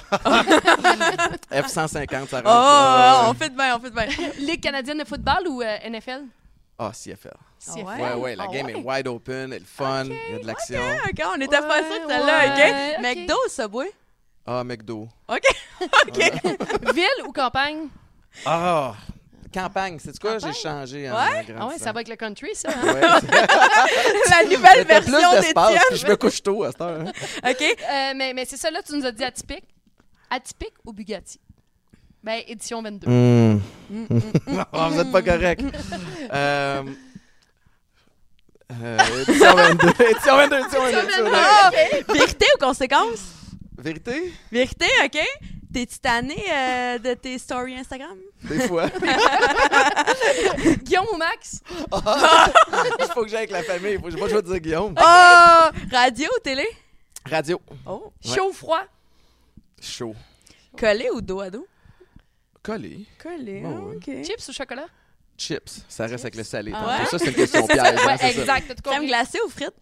F-150, ça rentre. Oh, on fait de bien, on fait de bien. Ligue canadienne de football ou NFL? Ah, CFL. CFL. Ouais, ouais, la Ah game ouais? est wide open, elle est fun, il y a de l'action. OK, on était pas Ouais, sûrs de celle-là, ouais, OK? OK. McDo ou Subway? Ah, McDo. OK. Ville ou campagne? Ah! Campagne, c'est quoi? Campagne? J'ai changé en Ouais? grandissant. Ah ouais, ça va avec le country, ça. Hein? Ouais. La nouvelle T'as plus version d'espace, puis d'Étienne. je me couche tôt à cette heure. hein. OK. Mais c'est ça, là, tu nous as dit atypique. Atypique ou Bugatti? Ben, édition 22. Ah, vous êtes pas correct. Édition 22. Édition 22, édition 22. Ah! Vérité ou conséquence? Vérité? Vérité, OK. T'es-tu tanné de tes stories Instagram? Des fois. Guillaume ou Max? Il faut que j'aille avec la famille. J'ai pas le choix de dire Guillaume. Oh! Radio ou télé? Radio. Oh. Chaud ou froid? Chaud. Collé ou dos à dos? Collé. Collé, Bon, OK. Chips ou chocolat? Chips. Ça reste avec le salé. Ah Tantôt. ouais? Ça, c'est une question piège. hein, Ouais, c'est ça. exact. T'as tout Crème compris. glacée ou frites?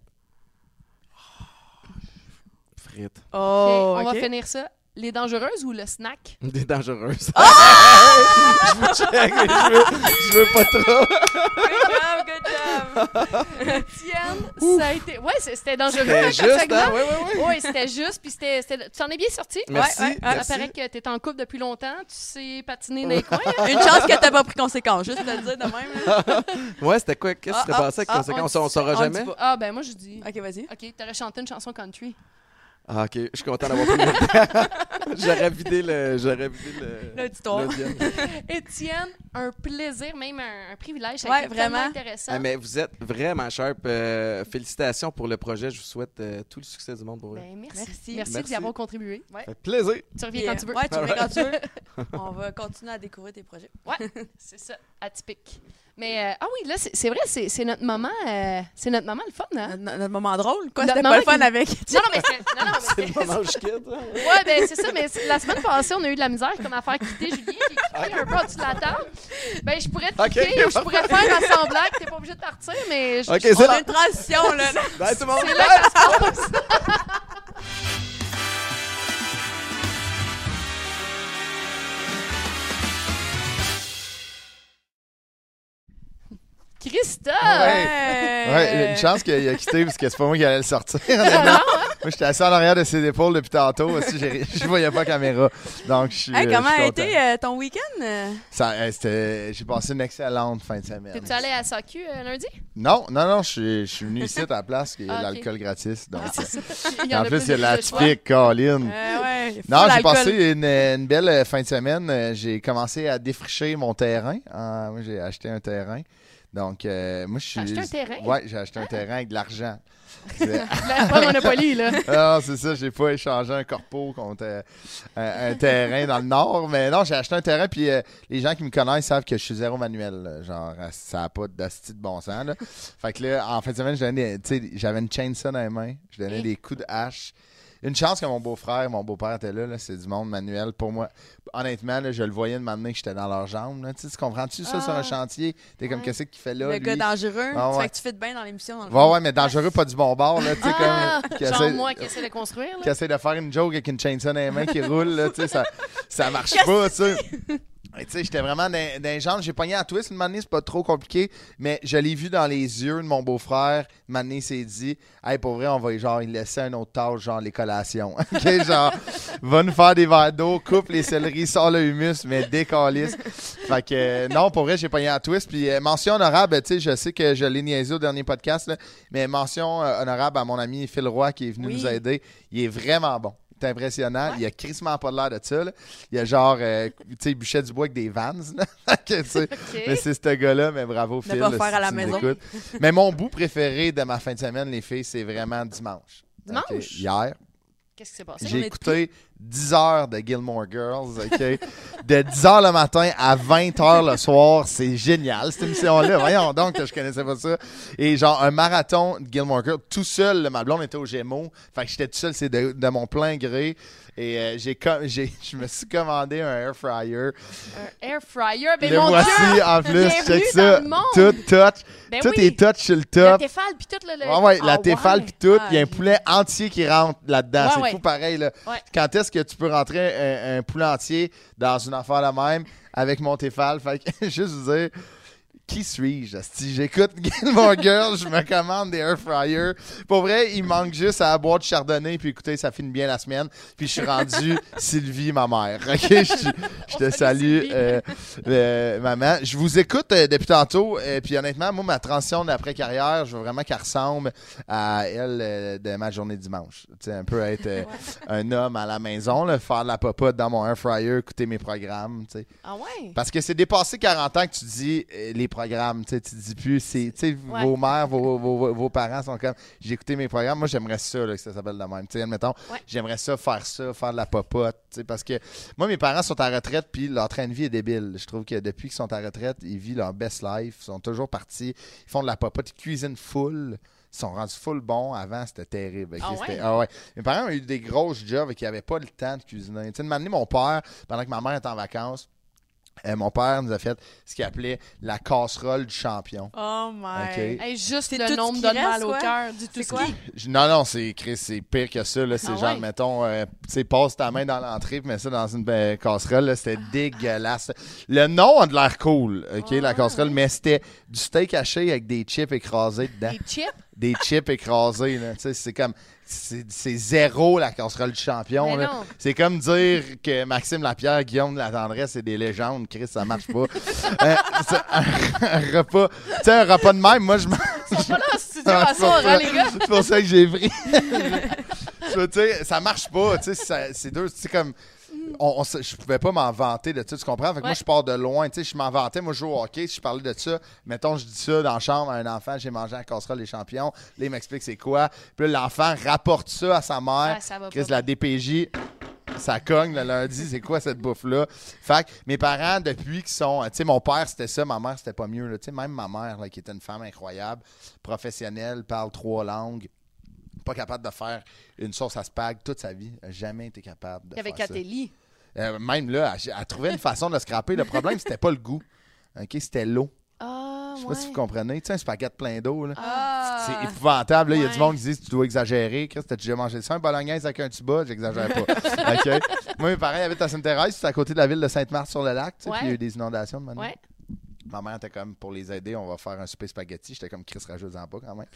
Frites. OK, Oh, on va OK. finir ça. Les dangereuses ou le snack? Des dangereuses. Je vous check, mais je veux pas trop. Good job. Étienne, ça a été... Ouais, c'était dangereux. C'était comme juste, segment. hein? Oui, oui, oui. Oui, c'était juste. Puis tu t'en es bien sorti. Merci. Ouais, ouais. Ça merci. paraît que t'es en couple depuis longtemps. Tu sais patiner dans les coins. hein? Une chance que t'as pas pris conséquence, juste te le dire de même. Là. Ouais, c'était quoi? Qu'est-ce qui s'est passé avec conséquence? On saura on jamais? dit pas. Ah, ben moi, je dis... OK, vas-y. OK, t'aurais chanté une chanson country. Ah, OK. Je suis content d'avoir pris le temps. J'aurais vidé L'auditoire. l'audience. Étienne, un plaisir, même un privilège. Ça a Ouais, été tellement vraiment. intéressant. Ah, mais vous êtes vraiment sharp. Félicitations pour le projet. Je vous souhaite tout le succès du monde pour vous. Ben, merci. Merci. Merci Merci. d'y avoir contribué. Ça fait plaisir. Tu reviens Puis, quand tu veux. Ouais, tu reviens quand tu veux. On va continuer à découvrir tes projets. Ouais, c'est ça, atypique. Mais ah oui, là, c'est vrai, c'est notre moment le fun, hein? Notre moment drôle. Quoi, Notre c'était pas moment le fun qui- avec Non, non, mais c'est... C'est le moment où je quitte. hein. Ouais, ben c'est ça, mais la semaine passée, on a eu de la misère comme à faire quitter Julien, qui est quitté un peu en dessous de la table. Ben, je pourrais te Ok, quitter ou je pourrais faire un semblant que t'es pas obligé de partir, mais... OK, On c'est a là. une transition, là. Bye, tout le monde. C'est là que ça se passe. Christophe! Ouais, une chance qu'il a quitté parce que c'est pas moi qui allais le sortir. honnêtement. Moi, j'étais assis en arrière de ses épaules depuis tantôt. Aussi, je voyais pas la caméra. Donc, je suis. Hey, comment je suis a content. été ton week-end? J'ai passé une excellente fin de semaine. T'es-tu allé à SAQ lundi? Non, je suis venu ici à la place, il y a Ah, ok. l'alcool gratis. Donc, Il y en a plus, il y a la de choix. typique Colin. Ouais. Non, full j'ai alcool. passé une belle fin de semaine. J'ai commencé à défricher mon terrain. Moi, j'ai acheté un terrain. Donc, moi, je suis. T'as acheté un terrain? Oui, j'ai acheté un terrain avec de l'argent. Là, pas Monopoly, là. Ah, c'est ça, j'ai pas échangé un corpo contre un terrain dans le nord. Mais non, j'ai acheté un terrain, puis les gens qui me connaissent savent que je suis zéro manuel. Là. Genre, ça n'a pas d'hostie de bon sens. Là. Fait que là, en fin de semaine, j'avais une chainsaw dans les mains. Je donnais des coups de hache. Une chance que mon beau-frère et mon beau-père étaient là. C'est du monde manuel. Pour moi, honnêtement, là, je le voyais de m'amener que j'étais dans leurs jambes. Là. Tu comprends-tu ça sur un chantier? T'es comme, qu'est-ce qu'il fait là? Le lui? gars dangereux. Ah, Ça ouais. fait que tu fais bien dans l'émission. dans le Ouais, fond. ouais, mais dangereux, pas du bon bord. Là, tu sais, Ah, comme, qui genre essaie- moi qui essaie de construire, qui là. essaie de faire une joke avec une chainsaw dans les mains qui roule, là, tu sais, ça marche pas, tu sais. Tu sais, j'étais vraiment dans les jambes. J'ai pogné à twist une manée, c'est pas trop compliqué, mais je l'ai vu dans les yeux de mon beau-frère. Une manée s'est dit, hey, pour vrai, on va genre il laisser un autre tâche, genre les collations. OK, genre, va nous faire des verres d'eau, coupe les céleris, sort le humus, mais décalisse. Fait que, non, pour vrai, j'ai pogné à twist. Puis mention honorable, tu sais, je sais que je l'ai niaisé au dernier podcast, là, mais mention honorable à mon ami Phil Roy qui est venu nous aider. Il est vraiment bon. C'est impressionnant. Ouais. Il a crissement pas l'air de ça. Là. Il a genre, tu sais, il bûchait du bois avec des Vans. Okay. Mais c'est ce gars-là, mais bravo Phil. Ne pas faire à la maison. Mais mon bout préféré de ma fin de semaine, les filles, c'est vraiment dimanche. Dimanche? Okay. Hier. Qu'est-ce qui s'est passé? J'ai écouté 10 heures de Gilmore Girls, OK? De 10 heures le matin à 20 heures le soir. C'est génial, cette émission-là. Voyons donc que je connaissais pas ça. Et genre, un marathon de Gilmore Girls, tout seul. Ma blonde était au Gémeaux. Fait que j'étais tout seul, c'est de mon plein gré. Et je me suis commandé un air fryer. Un air fryer? Mais le mon voici Dieu! en plus, check Bienvenue ça. dans le monde. Tout touch. Ben tout oui. est touch sur le La top. Tefal puis tout le... Ouais, la Tefal puis tout. Il y a un Ah, poulet entier qui rentre là-dedans. Ouais, C'est fou pareil. Là. Ouais. Quand est-ce que tu peux rentrer un poulet entier dans une affaire la même avec mon Tefal? Fait que juste vous dire, qui suis-je? Si j'écoute Gilmore Girls, je me commande des air fryers. Pour vrai, il manque juste à boire du chardonnay puis écoutez, ça finit bien la semaine. Puis je suis rendu Sylvie, ma mère. OK? Je te salue, maman. Je vous écoute depuis tantôt. Puis honnêtement, moi, ma transition d'après-carrière, je veux vraiment qu'elle ressemble à elle de ma journée dimanche. Tu sais, un peu être un homme à la maison, là, faire de la popote dans mon air fryer, écouter mes programmes. Tu sais. Ah ouais? Parce que c'est dépassé 40 ans que tu dis les programmes, tu dis plus, vos mères, vos parents sont comme, j'ai écouté mes programmes, moi j'aimerais ça, là, que ça s'appelle de même, admettons, j'aimerais ça, faire de la popote, parce que moi mes parents sont à retraite puis leur train de vie est débile, je trouve que depuis qu'ils sont à retraite, ils vivent leur best life, ils sont toujours partis, ils font de la popote, ils cuisinent full. Ils sont rendus full bons. Avant, c'était terrible. Okay? Ouais? Mes parents ont eu des grosses jobs et qui n'avaient pas le temps de cuisiner. Tu sais, de m'amener mon père, pendant que ma mère était en vacances, mon père nous a fait ce qu'il appelait la casserole du champion. Oh my. Okay. Hey, juste C'est le tout nombre ce de qui mal reste, au cœur du tout C'est quoi? Non, c'est pire que ça. Là. C'est Ah genre, ouais? mettons, tu sais, passe ta main dans l'entrée et mets ça dans une casserole. Là, c'était dégueulasse. Le nom a de l'air cool, OK, la casserole, mais c'était du steak haché avec des chips écrasés dedans. Des chips? Des chips écrasés. Là. Tu sais, c'est comme... C'est zéro la casserole du champion. Là. C'est comme dire que Maxime Lapierre, Guillaume de la Tendresse, c'est des légendes. Chris, ça marche pas. Un repas. Tu sais, un repas de même, moi, je mange. Ils sont pas là en studio à soir, hein, les gars? C'est pour ça que j'ai pris. Tu sais, ça marche pas. Tu sais, c'est deux. C'est comme. Je pouvais pas m'en vanter de ça, tu comprends? Fait que moi, je pars de loin. Tu sais, je m'en vantais. Moi, je joue au hockey. Si je parlais de ça, mettons, je dis ça dans la chambre à un enfant, j'ai mangé la casserole des champions. Là, il m'explique c'est quoi. Puis là, l'enfant rapporte ça à sa mère. Chris, la DPJ, ça cogne le lundi. C'est quoi cette bouffe-là? Fait que mes parents, depuis qu'ils sont... Tu sais, mon père, c'était ça. Ma mère, c'était pas mieux. Tu sais, même ma mère, là, qui était une femme incroyable, professionnelle, parle 3 langues. Pas capable de faire une sauce à spag toute sa vie. Elle n'a jamais été capable de faire ça. Avec Catelli. Même là, elle trouvait une façon de scraper. Le problème, c'était pas le goût. OK, c'était l'eau. Ah, Je sais pas si vous comprenez. Tu sais, un spaghetti plein d'eau, là. Ah. C'est épouvantable. Là. Il y a du monde qui dit tu dois exagérer. Chris, t'as déjà mangé ça, un bolognaise avec un tuba? J'exagère pas. OK. Moi, mes parents habitent à Sainte-Thérèse. C'est à côté de la ville de Sainte-Marthe-sur-le-Lac. Puis il y a eu des inondations de manière. Ma mère était comme, pour les aider, on va faire un souper spaghetti. J'étais comme, Chris, rajoute-en pas quand même.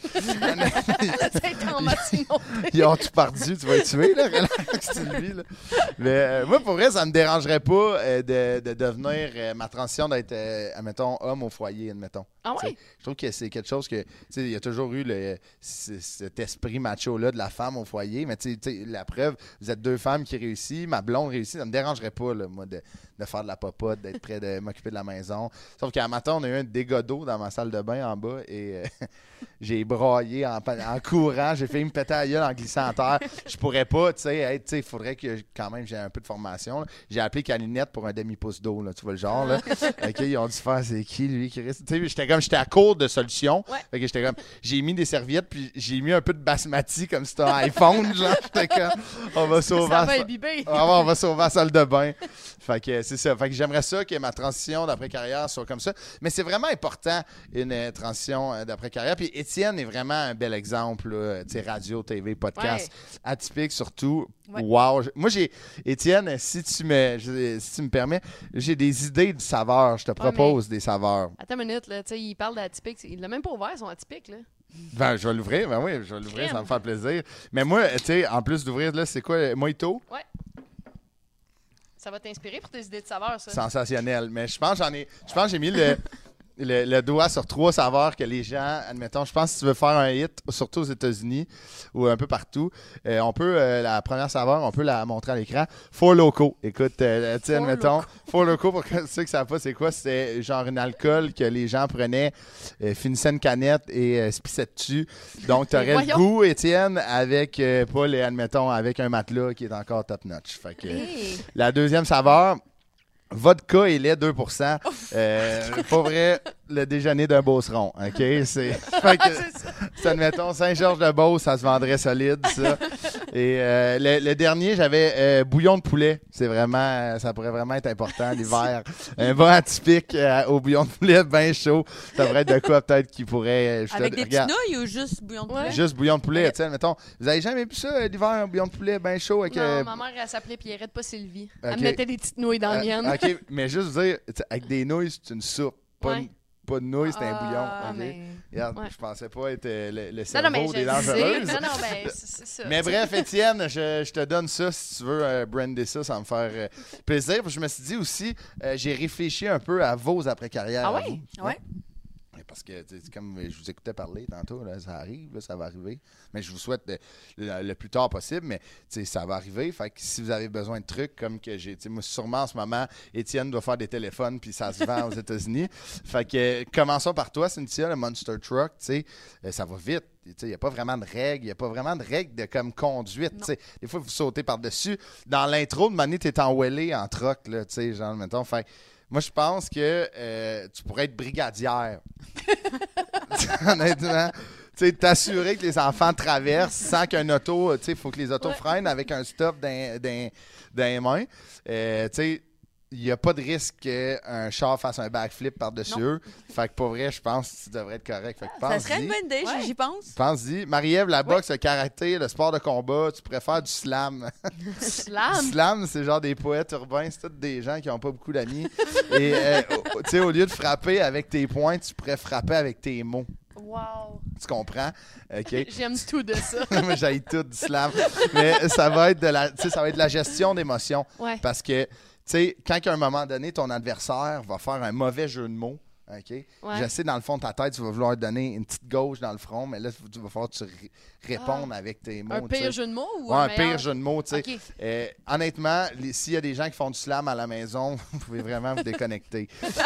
Ils ont tout perdu, tu vas être tué, là. Relax, tu le vis, là. Mais moi, pour vrai, ça me dérangerait pas de devenir ma transition d'être, admettons, homme au foyer, admettons. Ah ouais? Je trouve que c'est quelque chose que, tu sais, il y a toujours eu cet esprit macho-là de la femme au foyer. Mais tu sais, la preuve, vous êtes 2 femmes qui réussissent, ma blonde réussit, ça me dérangerait pas, là, moi, de faire de la popote, d'être près de m'occuper de la maison. Sauf qu'à matin, on a eu un dégât d'eau dans ma salle de bain en bas et j'ai braillé en courant. J'ai failli me péter la gueule en glissant en terre. Je pourrais pas, tu sais, il faudrait que quand même j'ai un peu de formation. Là. J'ai appelé Calinette pour un demi-pouce d'eau, là, tu vois le genre. Là. OK, ils ont dû faire, c'est qui lui qui reste? Tu sais, j'étais à court de solutions. Fait que j'étais comme, j'ai mis des serviettes puis j'ai mis un peu de basmati comme si c'était un iPhone. Genre, j'étais comme, on va sauver. Ça va imbiber. On va sauver la salle de bain. Fait que c'est ça. Fait que j'aimerais ça que ma transition d'après-carrière soit comme ça. ça. Mais c'est vraiment important, une transition d'après-carrière. Puis Étienne est vraiment un bel exemple, là, tu sais, radio, TV, podcast, atypique surtout. Ouais. Wow! Moi, Étienne, si tu me permets, j'ai des idées de saveurs. Je te propose des saveurs. Attends une minute, là, tu sais, il parle d'atypique. Il l'a même pas ouvert, son atypique, là. Ben, je vais l'ouvrir. Ben oui, je vais l'ouvrir, ça va me faire plaisir. Mais moi, tu sais, en plus d'ouvrir, là, c'est quoi? Mojito? Ouais. Ça va t'inspirer pour tes idées de saveurs, ça. Sensationnel. Mais je pense que j'ai mis le doigt sur 3 saveurs que les gens, admettons, je pense que si tu veux faire un hit, surtout aux États-Unis ou un peu partout, on peut, la première saveur, on peut la montrer à l'écran. Four Loko. Écoute, tu sais, admettons, Four Loko, pour ceux qui ne savent pas c'est quoi, c'est genre une alcool que les gens prenaient, finissaient une canette et se pissaient dessus. Donc, tu aurais le goût, Étienne, avec, Paul, admettons, avec un matelas qui est encore top-notch. Fait que la deuxième saveur, vodka et lait 2%. Pas vrai, le déjeuner d'un Beauceron. OK? C'est admettons, Saint-Georges-de-Beauce, ça se vendrait solide, ça. Et le dernier, j'avais bouillon de poulet. C'est vraiment, ça pourrait vraiment être important l'hiver. Un bon atypique au bouillon de poulet bien chaud. Ça devrait être de quoi peut-être qui pourrait. Avec des petites nouilles ou juste bouillon de poulet? Juste bouillon de poulet. Tu sais, admettons, vous avez jamais vu ça l'hiver, un bouillon de poulet bien chaud avec. Non, ma mère, elle s'appelait Pierrette, pas Sylvie. Okay. Elle me mettait des petites nouilles dans la mienne. OK, mais juste vous dire, avec des nouilles, c'est une soupe. Pas de nouilles, c'est un bouillon. Okay? Mais... Regarde, je pensais pas être le cerveau mais des dangereuses. C'est ça. Mais bref, Étienne, je te donne ça si tu veux brander ça, ça va me faire plaisir. Je me suis dit aussi, j'ai réfléchi un peu à vos après-carrières. Ah oui? Ouais. Parce que, comme je vous écoutais parler tantôt, là, ça arrive, là, ça va arriver. Mais je vous souhaite le plus tard possible, mais ça va arriver. Fait que si vous avez besoin de trucs comme que j'ai... Moi, sûrement en ce moment, Étienne doit faire des téléphones puis ça se vend aux États-Unis. Fait que commençons par toi, Cynthia, le Monster Truck. Ça va vite. Il n'y a pas vraiment de règles. Il n'y a pas vraiment de règles de comme conduite. Des fois, vous sautez par-dessus. Dans l'intro, de manière, tu es enwellé en truck, là, genre, mettons. Fait moi, je pense que tu pourrais être brigadière. Honnêtement. T'assurer que les enfants traversent sans qu'un auto... Il faut que les autos freinent avec un stop dans les mains. Il n'y a pas de risque qu'un char fasse un backflip par-dessus eux. Fait que pour vrai, je pense que tu devrais être correct. Fait que ça serait une bonne idée, j'y pense. Pense-y. Marie-Ève, la boxe, le karaté, le sport de combat, tu préfères du slam. Du slam? Du slam, c'est genre des poètes urbains, c'est tous des gens qui n'ont pas beaucoup d'amis. Et au lieu de frapper avec tes poings, tu pourrais frapper avec tes mots. Wow. Tu comprends? OK. J'aime tout de ça. Moi, j'haïs tout du slam. Mais ça va être de la gestion d'émotions. Ouais. Parce que, quand à un moment donné, ton adversaire va faire un mauvais jeu de mots, OK? Ouais. Je sais, dans le fond de ta tête, tu vas vouloir donner une petite gauche dans le front, mais là, il va falloir que tu répondes avec tes mots. Un pire jeu de mots ou un pire jeu de mots, tu sais. Okay. Honnêtement, s'il y a des gens qui font du slam à la maison, vous pouvez vraiment vous déconnecter.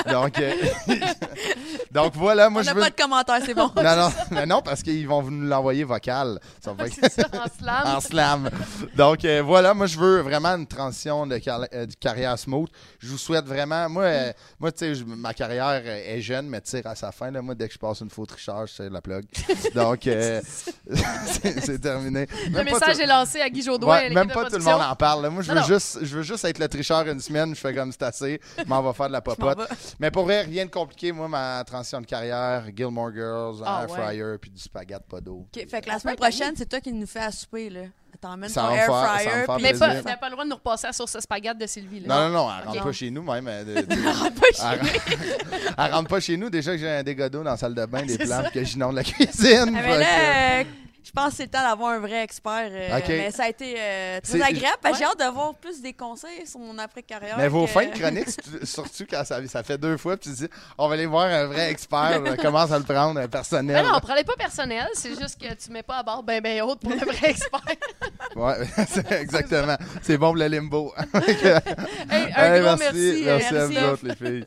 Donc voilà, moi, on n'a pas de commentaires, c'est bon. Non, parce qu'ils vont nous l'envoyer vocal. C'est ça, en slam. En slam. Donc voilà, moi, je veux vraiment une transition de carrière smooth. Je vous souhaite vraiment... Moi tu sais, ma carrière est jeune, mais tire à sa fin. Là, moi, dès que je passe une faute trichage, c'est la plug. Donc, c'est terminé. Le message est lancé à Guy Jodoin. Même pas tout le monde en parle. Là. Moi, je veux juste être le tricheur une semaine. Je fais comme c'est assez. Je m'en vais faire de la popote. Mais pour vrai, rien de compliqué. Moi, ma transition de carrière, Gilmore Girls, Air Fryer, puis du spaghetti pas d'eau. OK, fait que la semaine prochaine, c'est toi qui nous fais à souper, là. T'emmènes ton Ça Air va me Fryer. faire Mais plaisir. t'as pas le droit de nous repasser à la sauce spaghetti de Sylvie. Là. Non, elle rentre pas chez nous, même. Elle rentre pas chez nous. Déjà que j'ai un dégât d'eau dans la salle de bain, des plantes que j'inonde la cuisine. Mais là, je pense que c'est le temps d'avoir un vrai expert. Mais ça a été très agréable. J'ai hâte d'avoir plus des conseils sur mon après-carrière. Mais vos fins de chronique, surtout quand ça fait 2 fois, puis tu dis, on va aller voir un vrai expert, commence à le prendre, un personnel. Mais non, on prend pas personnel, c'est juste que tu mets pas à bord ben haute pour le vrai expert. Ouais, exactement. C'est bon pour le limbo. Un gros merci. Merci à vous autres, les filles.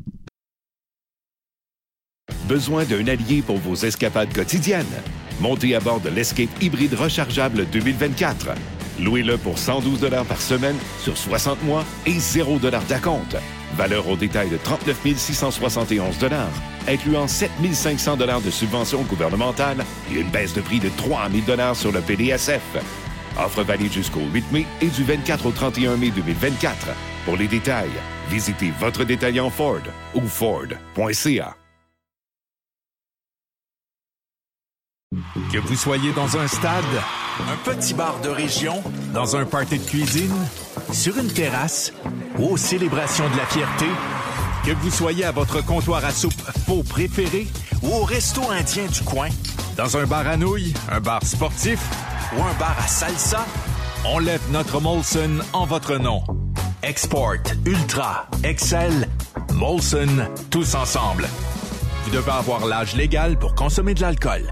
Besoin d'un allié pour vos escapades quotidiennes? Montez à bord de l'Escape hybride rechargeable 2024. Louez-le pour 112 $ par semaine sur 60 mois et 0 $ d'acompte. Valeur au détail de 39 671 $, incluant 7 500 $ de subventions gouvernementales et une baisse de prix de 3 000 $ sur le PDSF. Offre valide jusqu'au 8 mai et du 24 au 31 mai 2024. Pour les détails, visitez votre détaillant Ford ou Ford.ca. Que vous soyez dans un stade, un petit bar de région, dans un party de cuisine, sur une terrasse ou aux célébrations de la fierté, que vous soyez à votre comptoir à soupe faux préféré ou au resto indien du coin, dans un bar à nouilles, un bar sportif ou un bar à salsa, on lève notre Molson en votre nom. Export, Ultra, Excel, Molson, tous ensemble. Vous devez avoir l'âge légal pour consommer de l'alcool.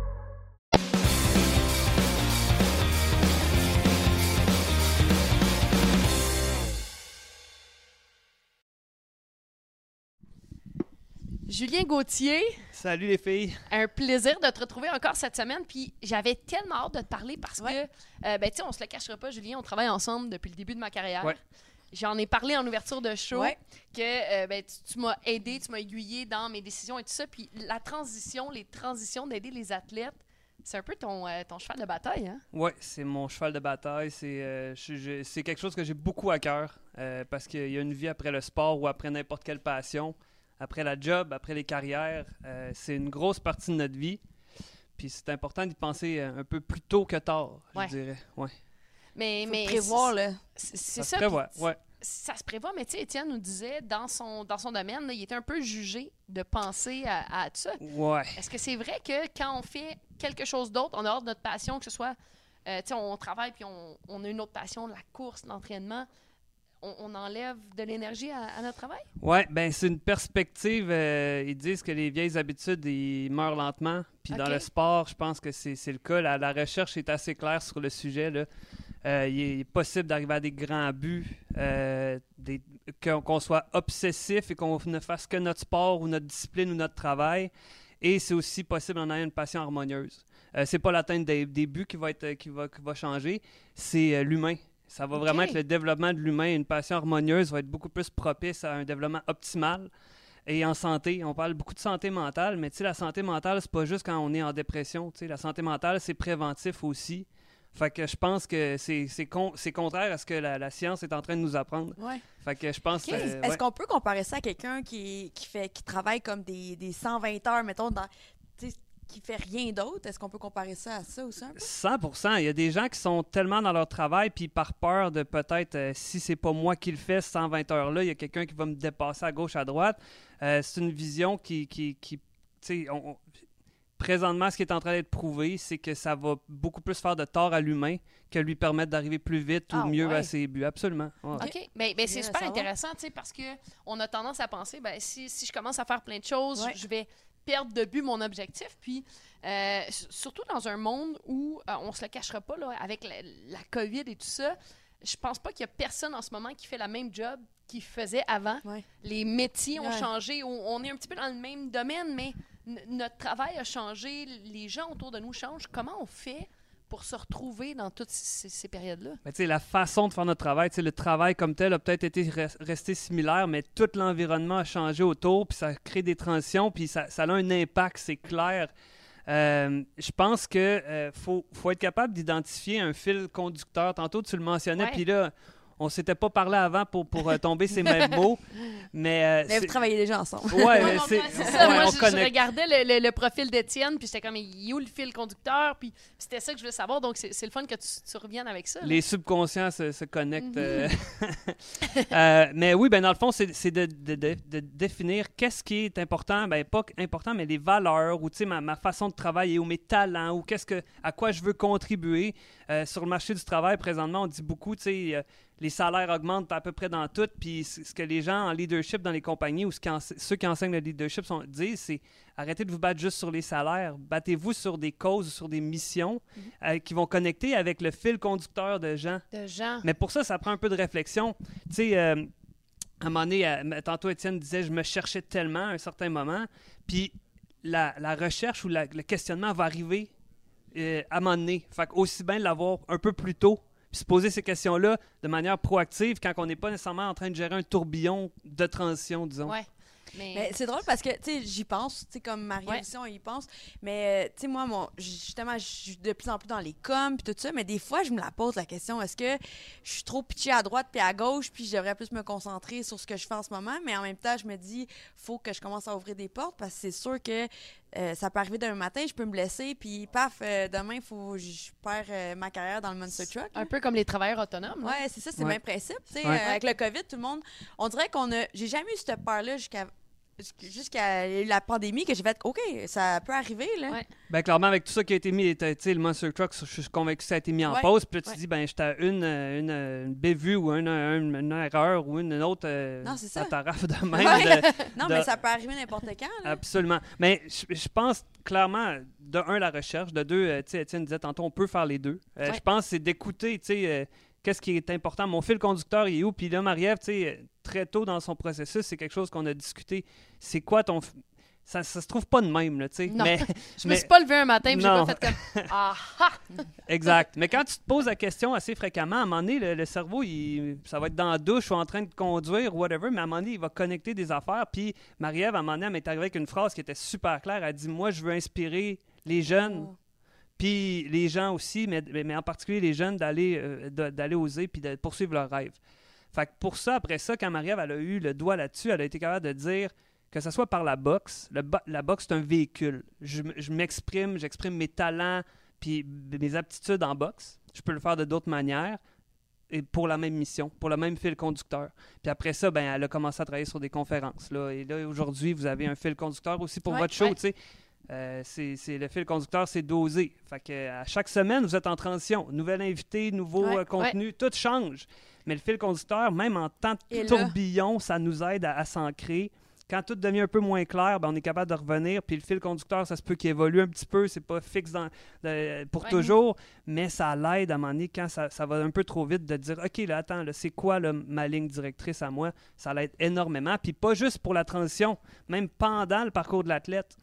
Julien Gauthier, Salut les filles. un plaisir de te retrouver encore cette semaine. Puis j'avais tellement hâte de te parler parce que, tu sais, on se le cachera pas, Julien, on travaille ensemble depuis le début de ma carrière. Ouais. J'en ai parlé en ouverture de show Ouais. que tu m'as aidé, tu m'as aiguillé dans mes décisions et tout ça. Puis les transitions d'aider les athlètes, c'est un peu ton cheval de bataille, hein? Ouais, c'est mon cheval de bataille. C'est quelque chose que j'ai beaucoup à cœur parce qu'il y a une vie après le sport ou après n'importe quelle passion. Après la job, après les carrières, c'est une grosse partie de notre vie. Puis c'est important d'y penser un peu plus tôt que tard, Ouais. je dirais. Ouais. Mais prévoir, là. C'est Ça ça. se prévoit, puis ouais. Ça se prévoit, mais tu sais, Étienne nous disait, dans son domaine, là, il était un peu jugé de penser à tout ça. Ouais. Est-ce que c'est vrai que quand on fait quelque chose d'autre, en dehors de notre passion, que ce soit, tu sais, on travaille puis on a une autre passion, la course, l'entraînement, on enlève de l'énergie à notre travail? Oui, ben c'est une perspective. Ils disent que les vieilles habitudes, ils meurent lentement. Puis dans Ok. le sport, je pense que c'est le cas. La recherche est assez claire sur le sujet, là. Il est possible d'arriver à des grands buts, qu'on soit obsessif et qu'on ne fasse que notre sport ou notre discipline ou notre travail. Et c'est aussi possible d'en avoir une passion harmonieuse. C'est pas l'atteinte des buts qui va changer, c'est l'humain. Ça va vraiment Ok. être le développement de l'humain. Une passion harmonieuse va être beaucoup plus propice à un développement optimal. Et en santé, on parle beaucoup de santé mentale, mais tu sais, la santé mentale, c'est pas juste quand on est en dépression. Tu sais, la santé mentale, c'est préventif aussi. Fait que je pense que c'est contraire à ce que la science est en train de nous apprendre. Ouais. Fait que je pense OK. Est-ce qu'on peut comparer ça à quelqu'un qui travaille comme des 120 heures, mettons, qui fait rien d'autre? Est-ce qu'on peut comparer ça à ça aussi un peu? 100%. Il y a des gens qui sont tellement dans leur travail, puis par peur de peut-être, si c'est pas moi qui le fais, 120 heures-là, il y a quelqu'un qui va me dépasser à gauche, à droite. C'est une vision qui tu sais, présentement, ce qui est en train d'être prouvé, c'est que ça va beaucoup plus faire de tort à l'humain que lui permettre d'arriver plus vite ou mieux à ses buts. Absolument. Ouais. OK. Ben, c'est Bien à super savoir. intéressant, tu sais, parce qu'on a tendance à penser, ben, si je commence à faire plein de choses, Ouais. je vais perdre de vue mon objectif. Puis, surtout dans un monde où on se le cachera pas, là, avec la COVID et tout ça, je pense pas qu'il y a personne en ce moment qui fait la même job qu'il faisait avant. Ouais. Les métiers ont Ouais. changé. On est un petit peu dans le même domaine, mais notre travail a changé. Les gens autour de nous changent. Comment on fait pour se retrouver dans toutes ces périodes-là? Ben, tu sais, la façon de faire notre travail, tu sais, le travail comme tel a peut-être été resté similaire, mais tout l'environnement a changé autour, puis ça crée des transitions, puis ça a un impact, c'est clair. Je pense que faut être capable d'identifier un fil conducteur. Tantôt, tu le mentionnais, Ouais. puis là, on s'était pas parlé avant pour tomber ces mêmes mots, mais Mais vous travaillez déjà ensemble. ouais, Ouais, c'est c'est ça. ouais, Moi, on je connecte. regardais le profil d'Étienne, puis j'étais comme, il est où le fil conducteur? Puis c'était ça que je voulais savoir. Donc, c'est le fun que tu reviennes avec ça. là. Les subconscients se connectent. Mhm. Mais oui, ben dans le fond, c'est de définir qu'est-ce qui est important, ben pas important, mais les valeurs, ou tu sais, ma façon de travailler, ou mes talents, ou à quoi je veux contribuer. Sur le marché du travail, présentement, on dit beaucoup, tu sais, les salaires augmentent à peu près dans tout, puis ce que les gens en leadership dans les compagnies, ou ceux qui enseignent le leadership disent, c'est arrêtez de vous battre juste sur les salaires, battez-vous sur des causes, sur des missions qui vont connecter avec le fil conducteur de gens. De gens. Mais pour ça, ça prend un peu de réflexion. Tu sais, à un moment donné, tantôt Étienne disait, je me cherchais tellement à un certain moment, puis la recherche ou le questionnement va arriver à un moment donné. Fait aussi bien l'avoir un peu plus tôt, puis se poser ces questions-là de manière proactive quand on n'est pas nécessairement en train de gérer un tourbillon de transition, disons. Ouais. Mais c'est drôle parce que, tu sais, j'y pense, tu sais, comme Marie aussi, on y pense. Mais, tu sais, moi, justement, je suis de plus en plus dans les coms puis tout ça, mais des fois, je me la pose la question, est-ce que je suis trop pitchée à droite puis à gauche puis je devrais plus me concentrer sur ce que je fais en ce moment? Mais en même temps, je me dis, faut que je commence à ouvrir des portes parce que c'est sûr que ça peut arriver demain matin, je peux me blesser puis paf, demain, je perds ma carrière dans le Monster Truck. Un peu comme les travailleurs autonomes. Ouais, c'est ça, c'est le même principe. Tu sais, avec le COVID, tout le monde, on dirait j'ai jamais eu cette peur-là jusqu'à la pandémie que j'ai fait OK, ça peut arriver là. Ouais. Ben clairement avec tout ça qui a été mis, tu sais, le Monster Truck, je suis convaincu que ça a été mis en pause. Puis là, tu dis ben j'étais à une bévue ou une erreur ou une autre atarafe de même. Non, mais ça peut arriver n'importe quand. Là. Absolument. Mais je pense clairement de un la recherche, de deux, tu sais, Étienne disait tantôt on peut faire les deux. Je pense que c'est d'écouter, tu sais. Qu'est-ce qui est important? Mon fil conducteur, il est où? Puis là, Marie-Ève, tu sais, très tôt dans son processus, c'est quelque chose qu'on a discuté. C'est quoi ton... Ça se trouve pas de même, là, tu sais. Non, je me suis pas levée un matin et j'ai pas fait comme « Ah ah! » Exact. Mais quand tu te poses la question assez fréquemment, à un moment donné, le cerveau, ça va être dans la douche ou en train de conduire ou whatever, mais à un moment donné, il va connecter des affaires. Puis Marie-Ève, à un moment donné, elle m'est arrivée avec une phrase qui était super claire. Elle dit « Moi, je veux inspirer les jeunes. » Puis les gens aussi, mais en particulier les jeunes, d'aller oser puis de poursuivre leurs rêves. Fait que pour ça, après ça, quand Marie-Ève elle a eu le doigt là-dessus, elle a été capable de dire que ce soit par la boxe. La boxe, c'est un véhicule. Je m'exprime, j'exprime mes talents puis mes aptitudes en boxe. Je peux le faire de d'autres manières et pour la même mission, pour le même fil conducteur. Puis après ça, ben, elle a commencé à travailler sur des conférences. Là. Et là, aujourd'hui, vous avez un fil conducteur aussi pour votre show, tu sais. C'est le fil conducteur, c'est d'oser. Fait que à chaque semaine, vous êtes en transition. Nouvel invité, nouveau contenu, tout change. Mais le fil conducteur, même en temps de tourbillon, ça nous aide à s'ancrer. Quand tout devient un peu moins clair, ben, on est capable de revenir. Puis le fil conducteur, ça se peut qu'il évolue un petit peu. C'est pas fixe pour toujours. Mais ça l'aide à un moment donné, quand ça va un peu trop vite, de dire « OK, là, attends, là, c'est quoi là, ma ligne directrice à moi? » Ça l'aide énormément. Puis pas juste pour la transition, même pendant le parcours de l'athlète.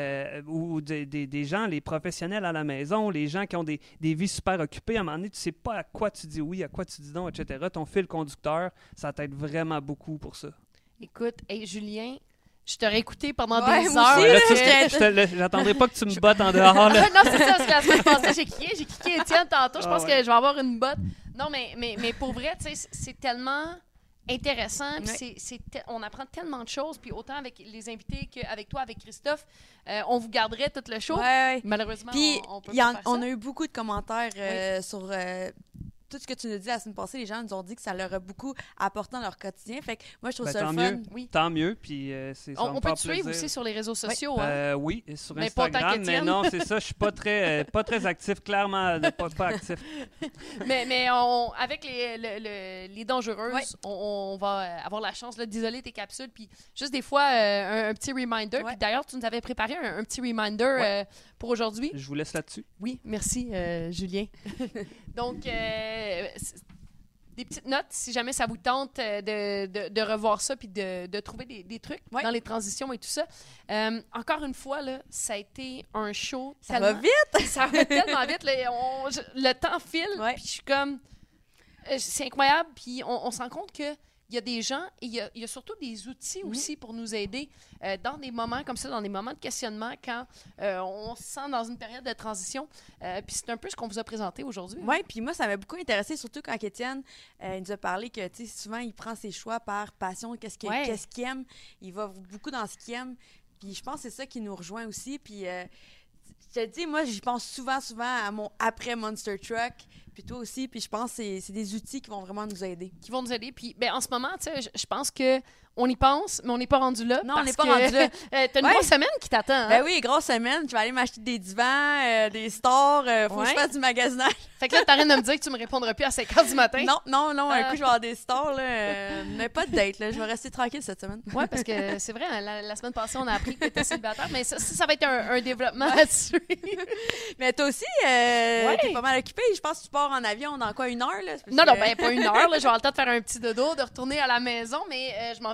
Ou des gens, les professionnels à la maison, les gens qui ont des vies super occupées, à un moment donné, tu sais pas à quoi tu dis oui, à quoi tu dis non, etc. Ton fil conducteur, ça t'aide vraiment beaucoup pour ça. Écoute, Julien, je t'aurais écouté pendant des heures. J'attendrai pas que tu me bottes en dehors. Là. Non, c'est ça, parce que la semaine passée, j'ai kické Étienne tantôt. Je pense que je vais avoir une botte. Non, mais pour vrai, tu sais, c'est tellement intéressant, puis on apprend tellement de choses, puis autant avec les invités qu'avec toi, avec Christophe, on vous garderait tout le show. Malheureusement, puis, on peut pas faire ça. On a eu beaucoup de commentaires sur tout ce que tu nous dis la semaine passée. Les gens nous ont dit que ça leur a beaucoup apporté dans leur quotidien. Fait que moi, je trouve ça le fun. Tant mieux. Puis, on peut te suivre aussi sur les réseaux sociaux. Hein? Oui, sur Instagram. Mais non, c'est ça. Je suis pas très actif, clairement. Pas actif. mais avec les dangereuses, on va avoir la chance d'isoler tes capsules. Puis juste des fois, un petit reminder. Puis d'ailleurs, tu nous avais préparé un petit reminder pour aujourd'hui. Je vous laisse là-dessus. Oui, merci, Julien. Donc, des petites notes, si jamais ça vous tente de revoir ça puis de trouver des trucs dans les transitions et tout ça. Encore une fois, là, ça a été un show. Ça va vite! Ça va tellement vite. Là, le temps file, puis je suis comme... c'est incroyable, puis on se rend compte que il y a des gens et il y a surtout des outils aussi pour nous aider dans des moments comme ça, dans des moments de questionnement, quand on se sent dans une période de transition. Puis c'est un peu ce qu'on vous a présenté aujourd'hui. Oui, puis moi, ça m'a beaucoup intéressé, surtout quand Étienne il nous a parlé que souvent, il prend ses choix par passion, qu'est-ce qu'il aime. Il va beaucoup dans ce qu'il aime. Puis je pense que c'est ça qui nous rejoint aussi. Puis je te dis, moi, j'y pense souvent à mon après Monster Truck. Puis toi aussi, puis je pense que c'est des outils qui vont vraiment nous aider. Puis en ce moment, tu sais, je pense que on y pense, mais on n'est pas rendu là. Non, on n'est pas rendu là. T'as une grosse semaine qui t'attend. Hein? Ben oui, grosse semaine. Je vais aller m'acheter des divans, des stores. Faut que je fasse du magasinage. Fait que là, t'arrêtes de me dire que tu me répondras plus à 5h du matin. Non. Un coup, je vais avoir des stores. Là, mais pas de date. Là. Je vais rester tranquille cette semaine. Oui, parce que c'est vrai, la semaine passée, on a appris que t'étais célibataire. Mais ça va être un développement là-dessus. Mais toi aussi, t'es pas mal occupée. Je pense que tu pars en avion dans quoi, 1 heure? Là? Non, ben pas 1 heure. Là. Je vais avoir le temps de faire un petit dodo, de retourner à la maison. Mais je m'en vais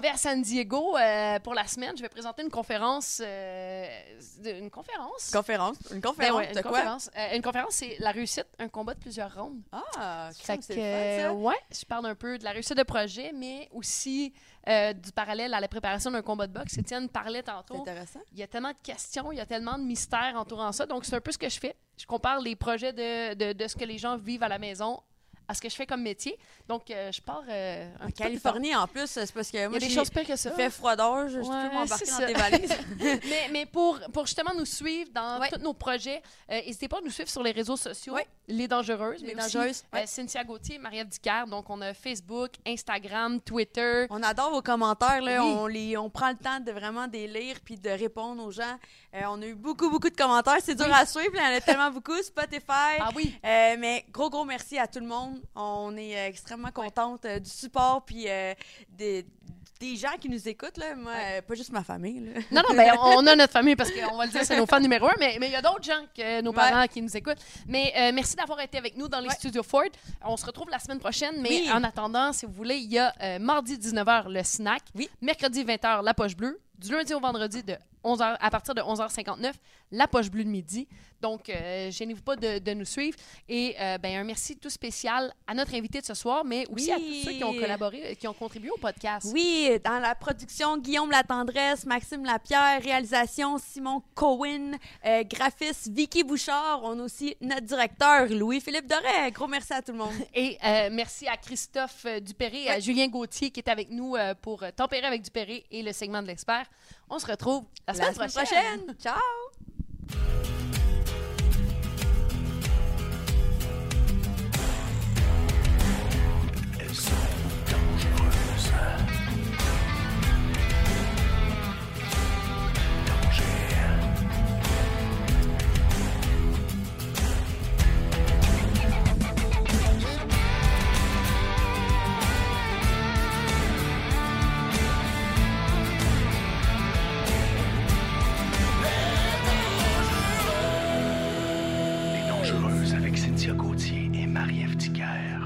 vais à San Diego pour la semaine. Je vais présenter une conférence. Une conférence? Une conférence. Ben ouais, De quoi? Une conférence, c'est la réussite, un combat de plusieurs rondes. Ah, Fait c'est que, le fun, ça. ouais, je parle un peu de la réussite de projet, mais aussi du parallèle à la préparation d'un combat de boxe. Étienne parlait C'est tantôt. intéressant. Il y a tellement de questions, il y a tellement de mystères entourant ça. Donc, c'est un peu ce que je fais. Je compare les projets de ce que les gens vivent à la maison à ce que je fais comme métier. Donc, je pars En Californie, en plus, c'est parce que Il y moi, a des choses pires que ça. il fait froideur, je peux Ouais, m'embarquer c'est dans ça. tes valises. mais pour justement nous suivre dans Ouais. tous nos projets, n'hésitez pas à nous suivre sur les réseaux sociaux, Ouais. Les Dangereuses, Les mais aussi Dangereuses, ouais. Cynthia Gauthier, Marie-Ève Dicker. Donc, on a Facebook, Instagram, Twitter. On adore vos commentaires. Là. Oui. On prend le temps de vraiment les lire puis de répondre aux gens. On a eu beaucoup de commentaires. C'est dur à suivre. Là. Il y en a tellement beaucoup. Spotify. Ah oui. Mais gros merci à tout le monde. On est extrêmement contente du support puis des gens qui nous écoutent. Là. Moi, pas juste ma famille. Là. Non, ben, on a notre famille parce qu'on va le dire, c'est nos fans numéro 1, mais il y a d'autres gens que nos parents qui nous écoutent. Mais merci d'avoir été avec nous dans les studios Ford. On se retrouve la semaine prochaine, mais en attendant, si vous voulez, il y a mardi 19h le snack, mercredi 20h la poche bleue, du lundi au vendredi à partir de 11h59, la poche bleue de midi. Donc, gênez-vous pas de nous suivre. Et un merci tout spécial à notre invité de ce soir, mais aussi à tous ceux qui ont collaboré, qui ont contribué au podcast. Oui, dans la production, Guillaume Latendresse, Maxime Lapierre, réalisation, Simon Cohen, graphiste, Vicky Bouchard. On a aussi notre directeur, Louis-Philippe Doré. Gros merci à tout le monde. Et merci à Christophe Dupéré et à Julien Gauthier qui est avec nous pour Tempérer avec Dupéré et le segment de l'expert. On se retrouve la semaine prochaine. Ciao! Elles sont dangereuses. Danger. Les Dangereuses avec Cynthia Gauthier et Marie-Ève Dicker.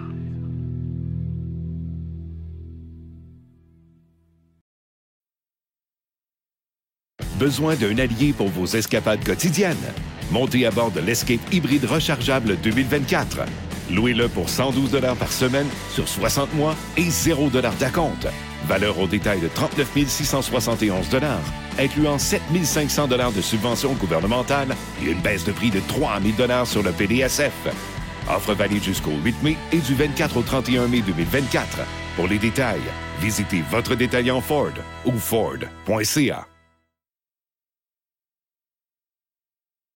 Besoin d'un allié pour vos escapades quotidiennes? Montez à bord de l'Escape hybride rechargeable 2024. Louez-le pour 112 $ par semaine sur 60 mois et 0 $ d'acompte. Valeur au détail de 39 671 $, incluant 7 500 $ de subventions gouvernementales et une baisse de prix de 3 000 $ sur le PDSF. Offre valide jusqu'au 8 mai et du 24 au 31 mai 2024. Pour les détails, visitez votre détaillant Ford ou Ford.ca.